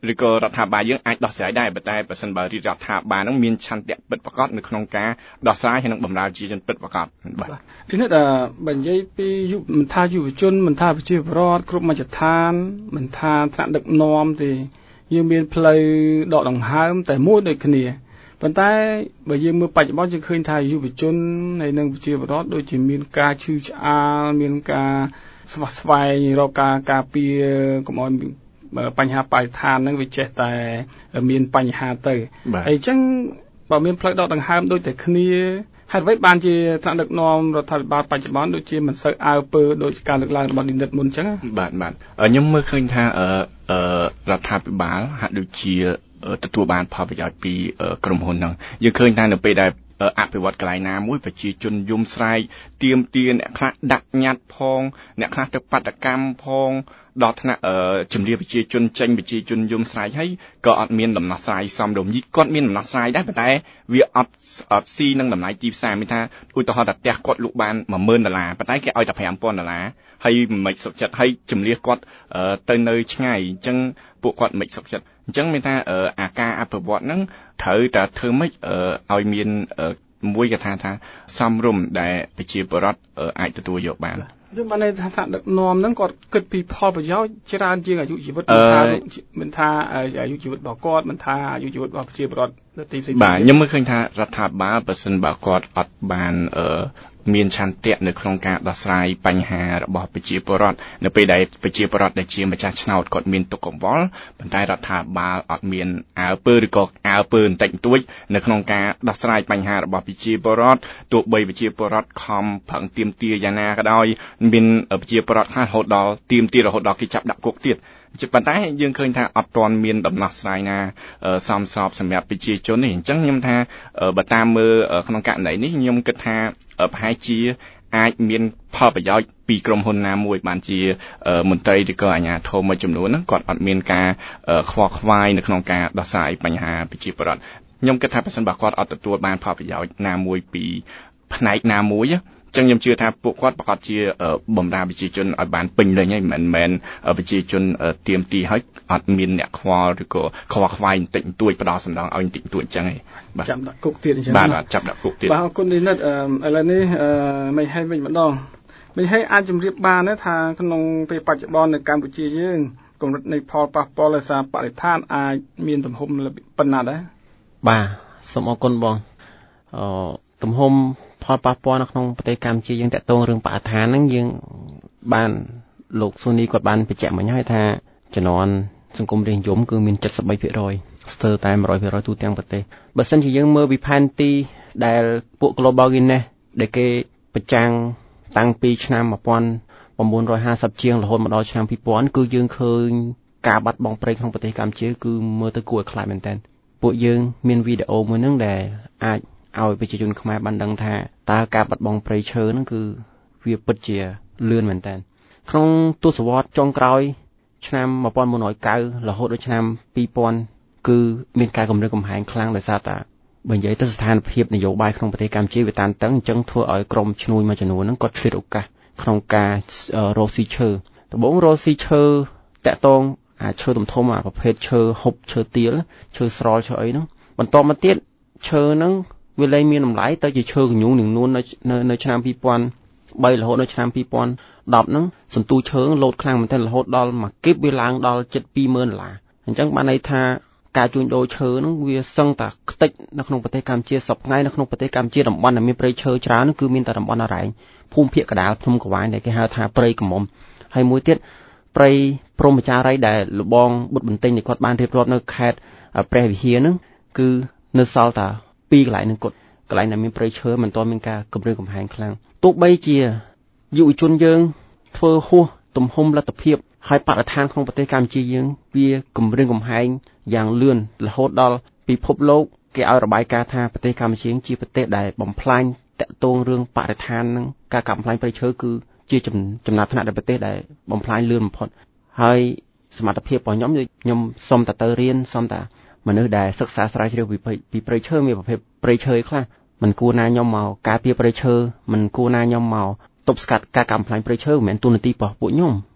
ឬក៏រដ្ឋាភិបាលយើងអាចដោះស្រាយដែរប៉ុន្តែបើសិនបើរដ្ឋាភិបាលនឹងមានឆន្ទៈពិតប្រាកដនៅក្នុងការដោះស្រាយហើយនឹងបម្រើប្រជាជនពិតប្រាកដបាទទីនេះបើនិយាយពីយុវមិនថាយុវជនមិនថាប្រជាពលរដ្ឋគ្រប់មជ្ឈដ្ឋានមិនថាថ្នាក់ដឹកនាំទេយើងមានផ្លូវដកដង្ហើមតែមួយដូចគ្នាប៉ុន្តែបើយើងមើលបច្ចុប្បន្នយើងឃើញថាយុវជនហើយនិងប្រជាពលរដ្ឋដូចជាមានការឈឺឆ្អាលមានការស្វះស្វែងរកការការពារកុំឲ្យបញ្ហាបរិស្ថានហ្នឹងវាចេះតែមានបញ្ហាទៅហើយអញ្ចឹងបើមានផ្លូវដកដង្ហើមដូចតែគ្នាហេតុអ្វីបានជាថ្នាក់ដឹកនាំរដ្ឋាភិបាលបច្ចុប្បន្នដូចជាមិនសូវអើពើដោយការលើកឡើងរបស់និនិតមុនអញ្ចឹងបាទបាទខ្ញុំមើលឃើញថាអឺរដ្ឋាភិបាលហាក់ដូចជាទទួលបានផលប្រយោជន៍ពីក្រុមហ៊ុនហ្នឹងយើងឃើញថានៅពេលដែលអភិវឌ្ឍកន្លែងណាមួយប្រជាជនយំស្រែកទាមទារអ្នកខ្លះដាក់ញត្តិផងអ្នកខ្លះទៅបាតកម្មផងដល់ថ្នាក់ជំរាបប្រជាជនចេញប្រជាជនយំស្រែកហើយក៏អត់មានដំណោះស្រាយសមរម្យគាត់មានដំណោះស្រាយដែរប៉ុន្តែវាអត់អត់ស៊ីនឹងតម្លៃទីផ្សារមានថាឧទាហរណ៍ថាផ្ទះគាត់លក់បាន មួយម៉ឺន ដុល្លារប៉ុន្តែគេឲ្យតែ ប្រាំពាន់ ដុល្លារហើយមិនសុខចិត្តហើយជំនឿគាត់ទៅនៅឆ្ងាយអញ្ចឹងពួកគាត់មិនសុខចិត្តអញ្ចឹងមានថាអាការអភិវឌ្ឍហ្នឹងត្រូវតែធ្វើម៉េចឲ្យមានមួយគេថាថាសមរម្យដែលប្រជាពលរដ្ឋអាចទទួលយកបានយើងបានថាថាដឹកនាំហ្នឹងគាត់គិតពីផលប្រយោជន៍ច្រើនជាងអាយុជីវិតមិនថាមិនថាអាយុជីវិតរបស់គាត់មិនថាអាយុជីវិតរបស់ប្រជាពលរដ្ឋទីផ្សេងបាទខ្ញុំមើលឃើញថារដ្ឋាភិបាលបើសិនបើគាត់អត់បានមានឆន្ទៈនៅក្នុងការដោះស្រាយបញ្ហារបស់ប្រជាពលរដ្ឋនៅពេលដែលប្រជាពលរដ្ឋដែលជាម្ចាស់ឆ្នោតគាត់មានទុក្ខកង្វល់ប៉ុន្តែរដ្ឋាភិបាលអត់មានអើពើឬក៏អើពើបន្តិចបន្តួចនៅក្នុងការដោះស្រាយបញ្ហារបស់ប្រជាពលរដ្ឋទោះបីប្រជាពលរដ្ឋខំប្រឹងទាមទារយ៉ាងណាក៏ដោយមានប្រជាពលរដ្ឋខ្លះរហូតដល់ទាមទាររហូតដល់គេចាប់ដាក់គុកទៀតប៉ុន្តែយើងឃើញថាអត់ទាន់មានដំណោះស្រាយណាសមស្របសម្រាប់ប្រជាជននេះអញ្ចឹងខ្ញុំថាបើតាមមើលក្នុងករណីនេះខ្ញុំគិតថាប្រហែលជាអាចមានផលប្រយោជន៍ពីក្រុមហ៊ុនណាមួយបានជាមន្ត្រីឬក៏អាជ្ញាធរមួយចំនួនហ្នឹងគាត់អត់មានការខ្វល់ខ្វាយនៅក្នុងការដោះស្រាយបញ្ហាប្រជាពលរដ្ឋខ្ញុំគិតថាប្រសិនបើគាត់អត់ទទួលបានផលប្រយោជន៍ណាមួយពីផ្នែកណាមួយចឹងខ្ញុំជឿថាពួកគាត់ប្រកាសជាបំរើប្រជាជនឲ្យបានពេញលេញហើយមិនមែនប្រជាជនទៀមទីឲ្យអត់មានអ្នកខ្វល់ឬក៏ខ្វល់ខ្វាយបន្តិចបន្តួចផ្ដោតសំដងឲ្យបន្តិចបន្តួចអញ្ចឹងឯងបាទចាប់ដាក់គុកទៀតអញ្ចឹងបាទចាប់ដាក់គុកទៀតបាទអរគុណនេះនិតឥឡូវនេះមិនឲ្យវិញម្ដងមិនឲ្យអាចជម្រាបបានថាក្នុងពេលបច្ចុប្បន្ននៅកម្ពុជាយើងកម្រិតនៃផលប៉ះពាល់លើសារបរិស្ថានអាចមានទំហំប៉ុណ្ណាដែរបាទសូមអរគុណបងអឺទំហំផលប៉ះពាល់នៅក្នុងប្រទេសកម្ពុជាយើងតកតងរឿងបរិស្ថានហ្នឹងយើងបានលោកស៊ូនីគាត់បានបញ្ជាក់មិញហើយថាជំនាន់សង្គមរាស្ត្រនិយមគឺមាន เจ็ดสิบสามเปอร์เซ็นต์ ស្ទើរតែ một trămเปอร์เซ็นต์ ទូទាំងប្រទេសបើសិនជាយើងមើលពីផែនទីដែលពួក Global Guinness ដែលគេប្រចាំងតាំងពីឆ្នាំmột nghìn chín trămห้าสิบជាងរហូតមកដល់ឆ្នាំtwo thousandគឺយើងឃើញការបាត់បង់ព្រៃក្នុងប្រទេសកម្ពុជាគឺមើលទៅគួរឲ្យខ្លាចមែនទែនពួកយើងមានវីដេអូមួយហ្នឹងដែលអាចឲ្យប្រជាជនខ្មែរបានដឹងថាតើការបាត់បង់ព្រៃឈើហ្នឹងគឺវាពិតជាលឿនមែនតើក្នុងទសវត្សរ៍ចុងក្រោយឆ្នាំmột nghìn chín trăm chín mươiរហូតដល់ឆ្នាំtwo thousandគឺមានការគម្រាមកំហែងខ្លាំងដោយសារតែបើនិយាយទៅស្ថានភាពនយោបាយក្នុងប្រទេសកម្ពុជាវាតានតឹងអញ្ចឹងធ្វើឲ្យក្រុមឈ្នួយមួយចំនួនហ្នឹងគាត់ឆ្លៀតឱកាសក្នុងការរកស៊ីឈើដំបូងរកស៊ីឈើតាក់ទងអាឈើធំធំអាប្រភេទឈើហុបឈើទាលឈើស្រល់ឈើអីហ្នឹងបន្តមកទៀតឈើហ្នឹងវាលែងមានតម្លៃទៅជាឈើកញ្ញូងនឹងនួននៅនៅឆ្នាំtwo thousand threeរហូតដល់ឆ្នាំtwo thousand tenហ្នឹងសន្ទូឈើលោតខ្លាំងមែនទែនរហូតដល់មួយគីបវាឡើងដល់ជិតtwoម៉ឺនដុល្លារអញ្ចឹងបានន័យថាការជួញដូរឈើហ្នឹងវាសឹងតែខ្ទេចនៅក្នុងប្រទេសកម្ពុជាសពថ្ងៃនៅក្នុងប្រទេសកម្ពុជាតំបន់ដែលមានព្រៃឈើច្រើនគឺមានតែតំបន់អរ៉ែងភូមិភាគកណ្ដាលភ្នំក្រវាញដែលគេហៅថាព្រៃកមុំហើយមួយទៀតព្រៃព្រហ្មចារីដែលលបងបុត្របន្ទិញដែលគាត់បានរៀបរាប់នៅខេត្តព្រះវិហារហ្នឹងគឺនៅសល់តែពីរកន្លែងហ្នឹងគាត់កន្លែងដែលមានព្រៃឈើមិនទាន់មានការគម្រាមកំហែងខ្លាំងទោះបីជាយុវជនយើងធ្វើហួសទំហំលទ្ធភាពហើយបរិស្ថានក្នុងប្រទេសកម្ពុជាយើងវាគម្រាមកំហែងយ៉ាងលឿនរហូតដល់ពិភពលោកគេឲ្យរបាយការណ៍ថាប្រទេសកម្ពុជាជាប្រទេសដែលបំផ្លាញតាក់ទងរឿងបរិស្ថាននឹងការកាប់បំផ្លាញព្រៃឈើគឺជាចំណាត់ថ្នាក់នៃប្រទេសដែលបំផ្លាញលឿនបំផុតហើយសមត្ថភាពរបស់ខ្ញុំខ្ញុំសុំតែទៅរៀនសុំតែមនុស្សដែលសិក្សាស្រាវជ្រាវពីពីព្រៃឈើមានប្រភេទព្រៃឈើខ្លះមិនគួរណាខ្ញុំមកការពារព្រៃឈើមិនគួរណាខ្ញុំមកទប់ស្កាត់ការកាប់បំផ្លាញព្រៃឈើមិនមែនទូនាទីរបស់ពួកខ្ញុំ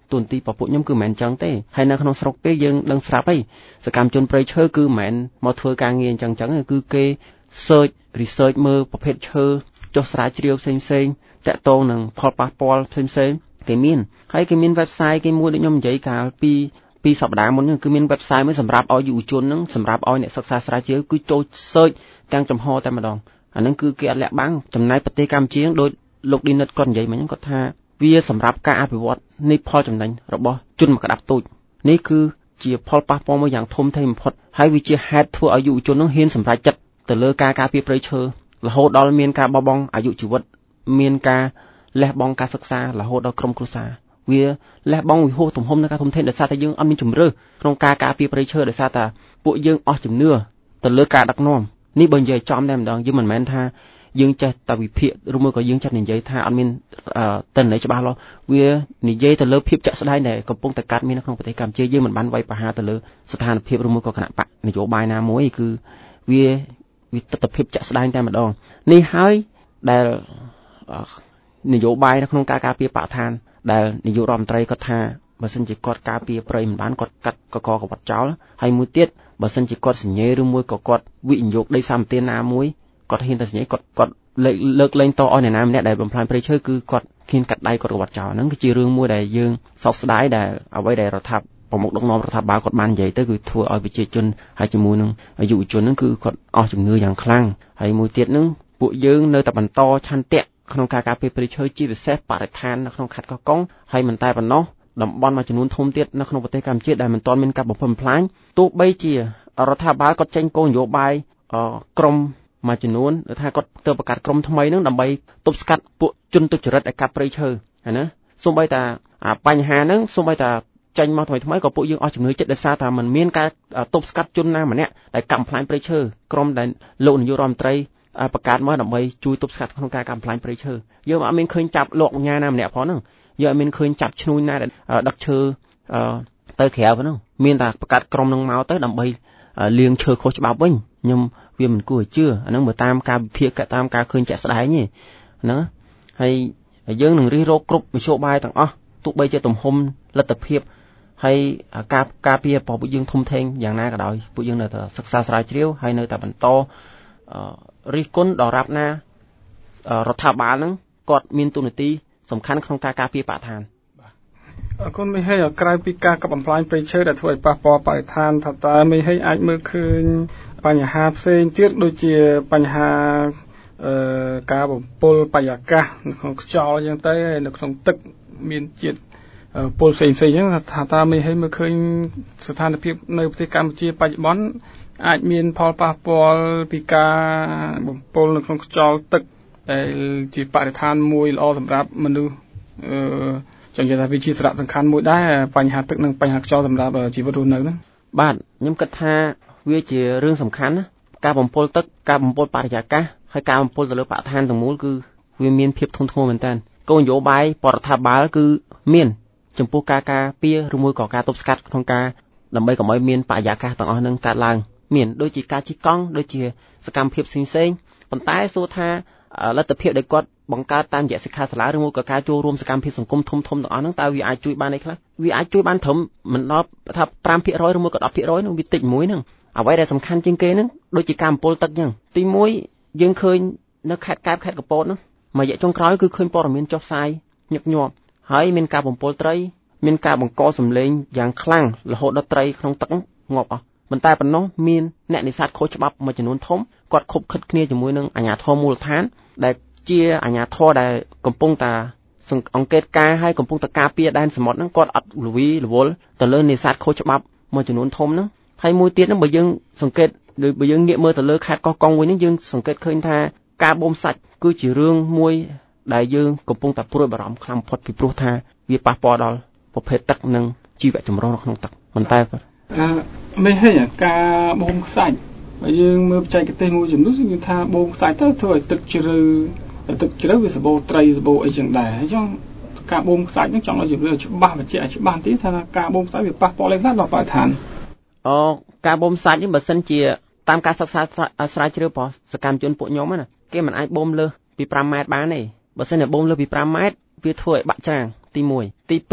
ទូនទីរបស់ពួកខ្ញុំគឺមិនមែនចឹងទេហើយនៅក្នុងស្រុកគេយើងដឹងស្រាប់ហើយសកម្មជនព្រៃឈើគឺមិនមែនមកធ្វើការងារអញ្ចឹងចឹងគឺគេ search research មើលប្រភេទឈើចុះស្រាវជ្រាវផ្សេងផ្សេងតាក់ទងនឹងផលប៉ះពាល់ផ្សេងផ្សេងគេមានហើយគេមាន website គេមួយដូចខ្ញុំនិយាយកាលពីពីសប្តាហ៍មុនហ្នឹងគឺមាន website មួយសម្រាប់ឲ្យយុវជនហ្នឹងសម្រាប់ឲ្យអ្នកសិក្សាស្រាវជ្រាវគឺចូល search ទាំងចំហតែម្ដងអាហ្នឹងគឺគេអត់លាក់បាំងចំណែកប្រទេសកម្ពុជាដូចលោកឌីនិតគាត់និយាយមិញហ្នឹងគាត់ថាវាសម្រាប់ការអភិវឌ្ឍនៃផលចំណេញរបស់ជនមកក្តាប់ទូចនេះគឺជាផលប៉ះពាល់មួយយ៉ាងធំធេងបំផុតហើយវាជាហេតុធ្វើឲ្យយុវជនហ្នឹងហ៊ានសម្រេចចិត្តទៅលើការការពារព្រៃឈើរហូតដល់មានការបោះបង់អាយុជីវិតមានការលះបង់ការសិក្សារហូតដល់ក្រុមគ្រួសារវាលះបង់វិហោទំហំនៃការធំធេងដោយសារតែយើងអត់មានជំរឿក្នុងការការពារព្រៃឈើដោយសារតែពួកយើងអស់ជំនឿទៅលើការដឹកនាំនេះបើនិយាយចំតែម្ដងយើងមិនមែនថាយើងចេះតែវិភាគឬមួយក៏យើងចេះនិយាយថាអត់មានតន័យច្បាស់លាស់វានិយាយទៅលើភាពចាក់ស្ដែងដែលកំពុងតែកើតមាននៅក្នុងប្រទេសកម្ពុជាយើងមិនបានវាយប្រហារទៅលើស្ថានភាពឬមួយក៏គណៈបកនយោបាយណាមួយគឺវាវាទស្សនវិជ្ជាចាក់ស្ដែងតែម្ដងនេះហើយដែលនយោបាយនៅក្នុងការការពារបរិស្ថានដែលនាយករដ្ឋមន្ត្រីគាត់ថាបើសិនជាគាត់ការពារព្រៃមិនបានគាត់កាត់កកកវត្តចោលហើយមួយទៀតបើសិនជាគាត់សញ្ញេឬមួយក៏គាត់វិនិយោគដីសម្បត្តិណាមួយគាត់ហ៊ានតែសញ្ញេគាត់គាត់លើកលែងតឲ្យអ្នកណាម្នាក់ដែលបំផ្លាញព្រៃឈើគឺគាត់ហ៊ានកាត់ដៃគាត់កវត្តចោលហ្នឹងគឺជារឿងមួយដែលយើងសោកស្ដាយដែលអ្វីដែលរដ្ឋាភិបាលប្រមុខដឹកនាំរដ្ឋាភិបាលគាត់បាននិយាយទៅគឺធ្វើឲ្យប្រជាជនហើយជាមួយនឹងយុវជនហ្នឹងគឺគាត់អស់ជំនឿយ៉ាងខ្លាំងហើយមួយទៀតហ្នឹងពួកយើងនៅតែបន្តឆន្ទៈក្នុងការការពារព្រៃឈើជាពិសេសបរិស្ថាននៅក្នុងខេត្តកោះកុងហើយមិនតែប៉ុណ្ណោះតំបន់មួយចំនួនធំទៀតនៅក្នុងប្រទេសកម្ពុជាដែលមិនទាន់មានការបំផ្លិចបំផ្លាញទោះបីជារដ្ឋាភិបាលគាត់ចេញគោលនយោបាយក្រមមួយចំនួនថាគាត់ទៅបង្កើតក្រមថ្មីហ្នឹងដើម្បីទប់ស្កាត់ពួកជនទុច្ចរិតឲ្យកាប់ព្រៃឈើណាសូម្បីតែបញ្ហាហ្នឹងសូម្បីតែចេញមកថ្មីថ្មីក៏ពួកយើងអស់ជំនឿចិត្តដោយសារតែมันមានការទប់ស្កាត់ជនណាម្នាក់ដែលកាប់បំផ្លាញព្រៃឈើក្រមដែលលោកនាយករដ្ឋមន្ត្រីបង្កើតមកដើម្បីជួយទប់ស្កាត់ក្នុងការកាប់បំផ្លាញព្រៃឈើយើងអត់មានឃើញចាប់លោកញ៉ាណាម្នាក់ផងហ្នឹងយើងអត់មានឃើញចាប់ឈ្នួយណាដែលដឹកឈើទៅក្រៅផងហ្នឹងមានតែបង្កើតក្រុមនឹងមកទៅដើម្បីលាងឈើខុសច្បាប់វិញខ្ញុំវាមិនគួរឲ្យជឿអាហ្នឹងមើលតាមការវិភាគតាមការឃើញជាក់ស្ដែងទេហ្នឹងហើយយើងនឹងរិះរោចគ្រប់មធ្យោបាយទាំងអស់ទោះបីជាទំហំលទ្ធភាពហើយការការពាររបស់ពួកយើងធំធេងយ៉ាងណាក៏ដោយពួកយើងនៅតែសិក្សាស្រាវជ្រាវហើយនៅតែបន្តរិះគន់ដល់រាប់ណារដ្ឋាភិបាលហ្នឹងគាត់មានទូនាទីសំខាន់ក្នុងការការពារបរិស្ថានអរគុណមេហេក្រៅពីការកាប់បំផ្លាញព្រៃឈើដែលធ្វើឲ្យប៉ះពាល់បរិស្ថានថាតើមេហេអាចមើលឃើញបញ្ហាផ្សេងទៀតដូចជាបញ្ហាអឺការបំពុលបរិយាកាសនៅក្នុងខ្យល់អញ្ចឹងទៅនៅក្នុងទឹកមានជាតិពុលផ្សេងផ្សេងអញ្ចឹងថាតើមេហេមើលឃើញស្ថានភាពនៅប្រទេសកម្ពុជាបច្ចុប្បន្នអាចមានផលប៉ះពាល់ពីការបំពុលនៅក្នុងខ្យល់ទឹកដែលជាបរិស្ថានមួយល្អសម្រាប់មនុស្សអឺចង់និយាយថាវាជាសារៈសំខាន់មួយដែរបញ្ហាទឹកនិងបញ្ហាខ្យល់សម្រាប់ជីវិតរស់នៅហ្នឹងបាទខ្ញុំគិតថាវាជារឿងសំខាន់ណាការបំពុលទឹកការបំពុលបរិយាកាសហើយការបំពុលទៅលើបរិស្ថានទាំងមូលគឺវាមានភាពធ្ងន់ធ្ងរមែនតើគោលនយោបាយបរដ្ឋាភិបាលគឺមានចំពោះការការពារឬមួយក៏ការទប់ស្កាត់ក្នុងការដើម្បីកុំឲ្យមានបរិយាកាសទាំងអស់ហ្នឹងកើតឡើងមានដូចជាការជិះកង់ដូចជាសកម្មភាពផ្សេងៗប៉ុន្តែសួរថាលទ្ធភាពដែលគាត់បង្កើតតាមរយៈសិក្ខាសាលាឬមួយក៏ការចូលរួមសកម្មភាពសង្គមធំធំទាំងអស់ហ្នឹងតើវាអាចជួយបានអីខ្លះវាអាចជួយបានត្រឹមមិនដល់ថា five percent ឬមួយក៏ ten percent ហ្នឹងវាតិចមួយហ្នឹងអ្វីដែលសំខាន់ជាងគេហ្នឹងដូចជាការបំពុលទឹកអញ្ចឹងទីមួយយើងឃើញនៅខេត្តកែបខេត្តកពតហ្នឹងមួយរយៈចុងក្រោយគឺឃើញព័ត៌មានចុះផ្សាយញឹកញាប់ហើយមានការបំពុលត្រីមានការបង្កសម្លេងយ៉ាងខ្លាំងរហូតដល់ត្រីក្នុងទឹកងាប់អស់ប៉ុន្តែប៉ុណ្ណោះមានអ្នកនេសាទខុសច្បាប់មួយចំនួនធំគាត់ខុបខិតគ្នាជាមួយនឹងអាជ្ញាធរមូលដ្ឋានដែលជាអាជ្ញាធរដែលកំពុងតែអង្កេតការហើយកំពុងតែការពារដែនសមុទ្រហ្នឹងគាត់អត់លវីរវល់ទៅលើនេសាទខុសច្បាប់មួយចំនួនធំហ្នឹងហើយមួយទៀតហ្នឹងបើយើងសង្កេតដូចបើយើងងាកមើលទៅលើខេត្តកោះកុងវិញហ្នឹងយើងសង្កេតឃើញថាការបូមសាច់គឺជារឿងមួយដែលយើងកំពុងតែព្រួយបារម្ភខ្លាំងបំផុតពីព្រោះថាវាប៉ះពាល់ដល់ប្រភេទទឹកនិងជីវៈចម្រុះនៅក្នុងទឹកប៉ុន្តែអឺមិនហេតុការបូមខ្សាច់បើយើងមើលបច្ចេកទេសមួយចំនួនគឺថាបូមខ្សាច់ទៅធ្វើឲ្យទឹកជ្រៅទឹកជ្រៅវាសបោត្រីសបោអីចឹងដែរអញ្ចឹងការបូមខ្សាច់ហ្នឹងចង់ឲ្យជម្រាបច្បាស់បញ្ជាក់ច្បាស់ទីថាការបូមខ្សាច់វាប៉ះពាល់យ៉ាងណាដល់បរិស្ថានអូការបូមខ្សាច់នេះបើសិនជាតាមការសិក្សាស្រាវជ្រាវរបស់សកម្មជនពួកខ្ញុំណាគេមិនអាចបូមលើសពីfiveម៉ែត្របានទេបើសិនជាបូមលើសពីfiveម៉ែត្រវាធ្វើឲ្យបាក់ច្រាំងទីoneទីtwo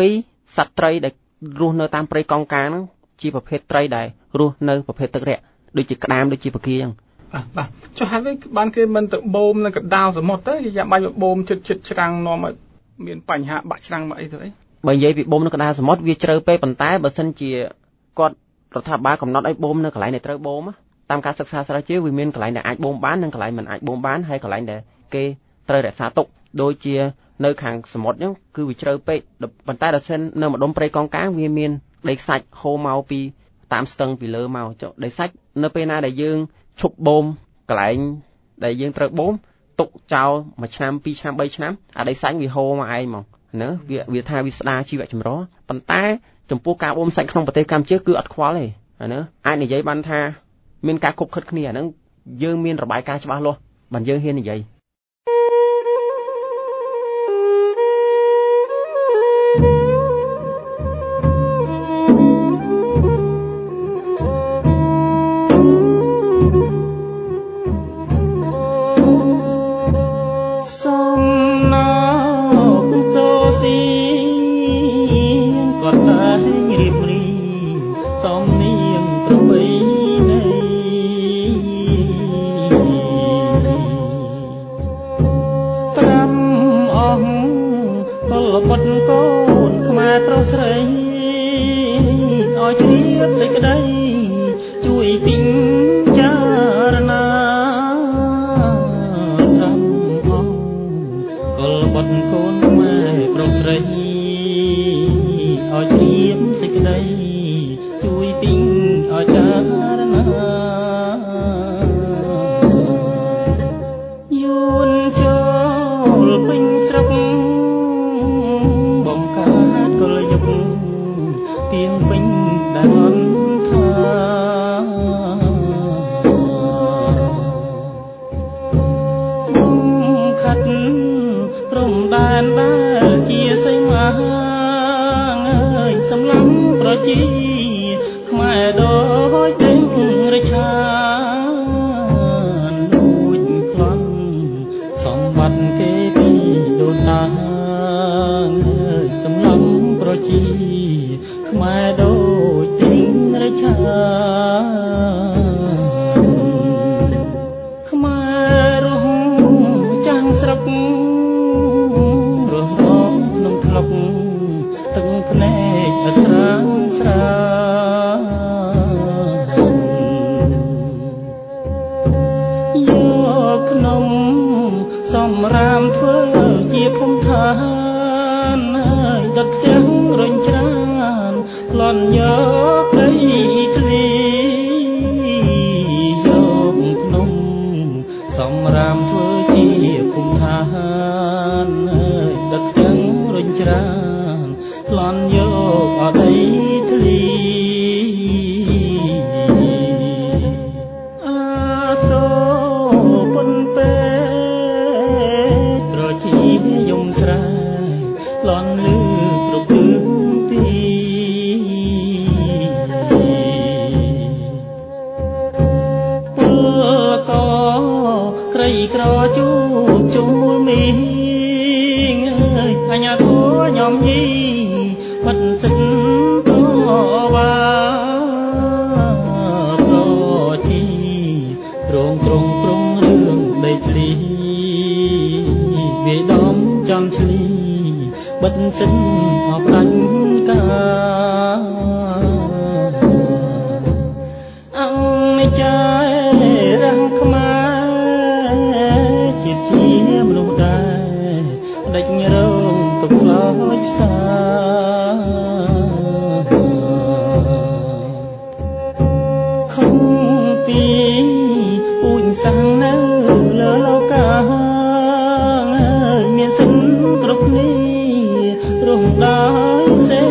សត្វត្រីដែលរស់នៅតាមព្រៃកោងកាងហ្នឹងជាប្រភេទត្រីដែលរស់នៅប្រភេទទឹករាក់ដូចជាក្តាមដូចជាបកាអញ្ចឹងបាទបាទចុះហេតុអីបានគេមិនទៅបូមនៅកណ្ដាលសមុទ្រទៅគេចាំបាច់ទៅបូមជិតជិតច្រាំងនាំឲ្យមានបញ្ហាបាក់ច្រាំងមកអីទៅអីបើនិយាយពីបូមនៅកណ្ដាលសមុទ្រវាជ្រៅពេកប៉ុន្តែបើសិនជាគាត់រដ្ឋាភិបាលកំណត់ឲ្យបូមនៅកន្លែងដែលត្រូវបូមតាមការសិក្សាស្រាវជ្រាវវាមានកន្លែងដែលអាចបូមបាននិងកន្លែងមិនអាចបូមបានហើយកន្លែងដែលគេត្រូវរក្សាទុកដូចជានៅខាងសមុទ្រអញ្ចឹងគឺវាជ្រៅពេកប៉ុន្តែដល់សិននៅម្ដុំព្រៃកោងកាងវាមានដីខ្សាច់ហូរមកពីតាមស្ទឹងពីលើមកចុះដីខ្សាច់នៅពេលណាដែលយើងឈប់បូមកន្លែងដែលយើងត្រូវបូមទុកចោលមួយឆ្នាំពីរឆ្នាំបីឆ្នាំអាដីខ្សាច់វាហូរមកឯងហ្មងណាវាវាថាវាស្ដារជីវៈចម្រុះប៉ុន្តែចំពោះការបូមសាច់ក្នុងប្រទេសកម្ពុជាគឺអត់ខ្វល់ទេអាណាអាចនិយាយបានថាមានការគប់ខិតគ្នាអាហ្នឹងយើងមានរបាយការណ៍ច្បាស់លាស់បានយើងហ៊ាននិយាយរងដោយសេ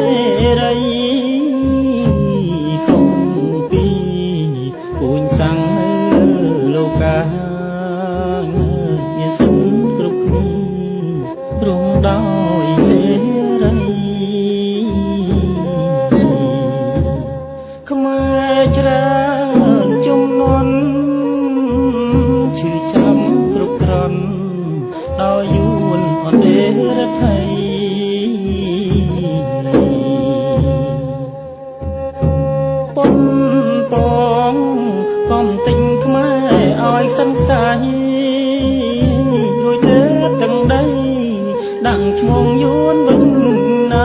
យសង្ស័យរួចលើទាំងដីដាក់ឈ្មោះយួនវិញណា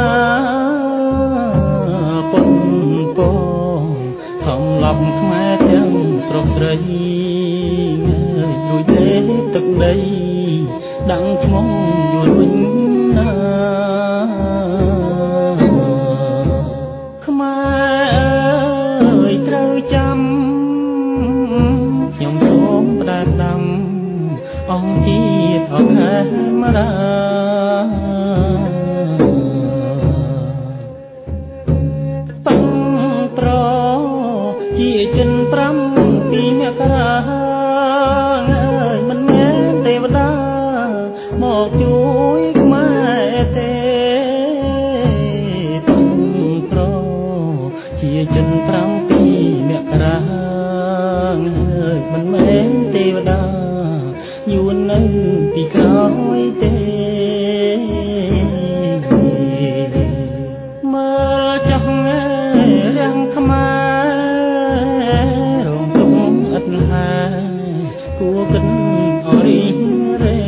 ពុនពងសំឡប់ខ្មែរទាំងប្រុសស្រីរួចលើទឹកដីដាក់ឈ្មោះយួនវិញណាខ្មែរអើយត្រូវចាំខ្ញុំសូមផ្ដាំដាំអង្គជាតិអខេមរាតាំងប្រជាចិនប្រាំពីមករាអើយមិនមែនទេវតាមកជួយខ្មែរទេតាំងប្រជាចិនប្រាំពីមករាអើយមិនមែនទេវតាយួននៅពីក្រោយទេមើលចោះរាំងខ្មែររងទុំអត់ហើយគួរគិតអរិះរេ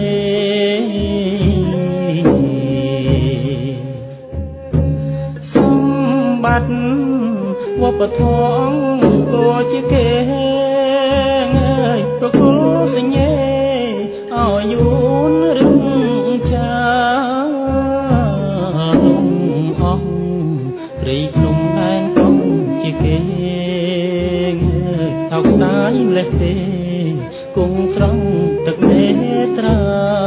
សម្បត្តិវប្បធម៌ក៏ជាគេប្រគល់សញ្ញេឲ្យយួនរឹងចាលំអស់ព្រៃភ្នំដែនកំជាគេសោកស្ដាយម្លេះទេគង់ស្រង់ទឹកនេត្រា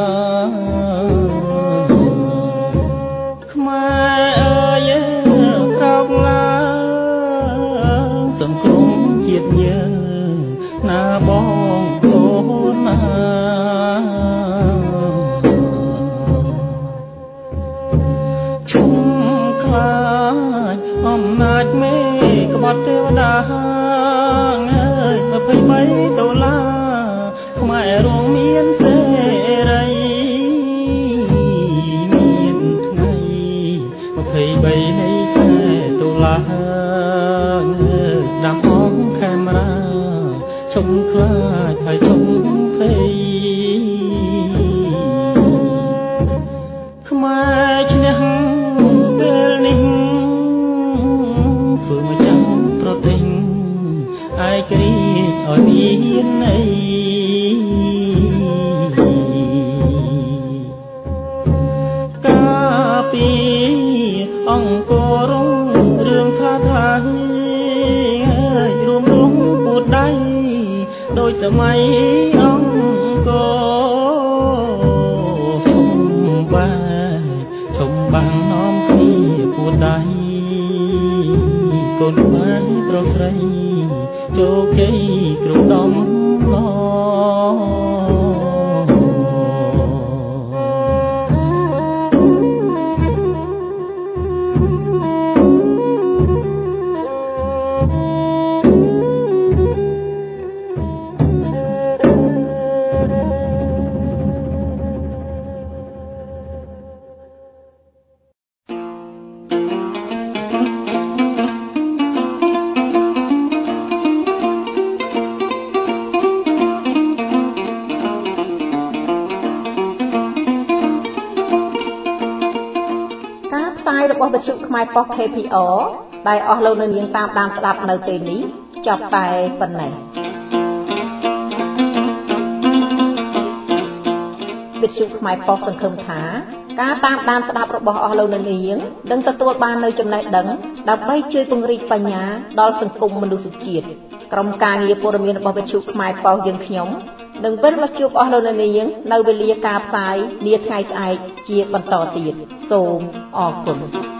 ខ្មែរអើយក្រោកឡើងសង្គ្រោះជាតិយើងណាបងអូនណាឈុំខ្លាចអំណាចមេក្បត់ទេវតាអើយម្ភៃបីដុល្លារខ្មែររងមានសេរីមានថ្ងៃម្ភៃបីនៃខែតុលាដាំអង្គខេមរាឈុំខ្លាចហើយឈុំភ័យខ្មែរឈ្នះពេលនេះធ្វើមកចាំប្រទិញឯករាជ្យឲ្យមានន័យកាពីអង្គរងរឿងថាថារួមរងពួតដៃដោយសម័យអង្គរឈុំបាឈុំបាំងនាំគ្នាពួតដៃកូនខ្មែរប្រុសស្រីជោគជ័យគ្រប់ដំណងរបស់វិទ្យុខ្មែរប៉ុស្តិ៍ ខេ ភី អរ ដែលអស់លោកនៅនាងតាមដានស្ដាប់នៅពេលនេះចប់តែប៉ុណ្ណេះវិទ្យុខ្មែរប៉ុស្តិ៍សង្ឃឹមថាការតាមដានស្ដាប់របស់អស់លោកនៅនាងនឹងទទួលបាននូវចំណេះដឹងដើម្បីជួយពង្រីកបញ្ញាដល់សង្គមមនុស្សជាតិក្រុមការងារព័ត៌មានរបស់វិទ្យុខ្មែរប៉ុស្តិ៍យើងខ្ញុំនឹងវិលមកជួបអស់លោកនៅនាងនៅវេលាការផ្សាយនាថ្ងៃស្អែកជាបន្តទៀតសូមអរគុណ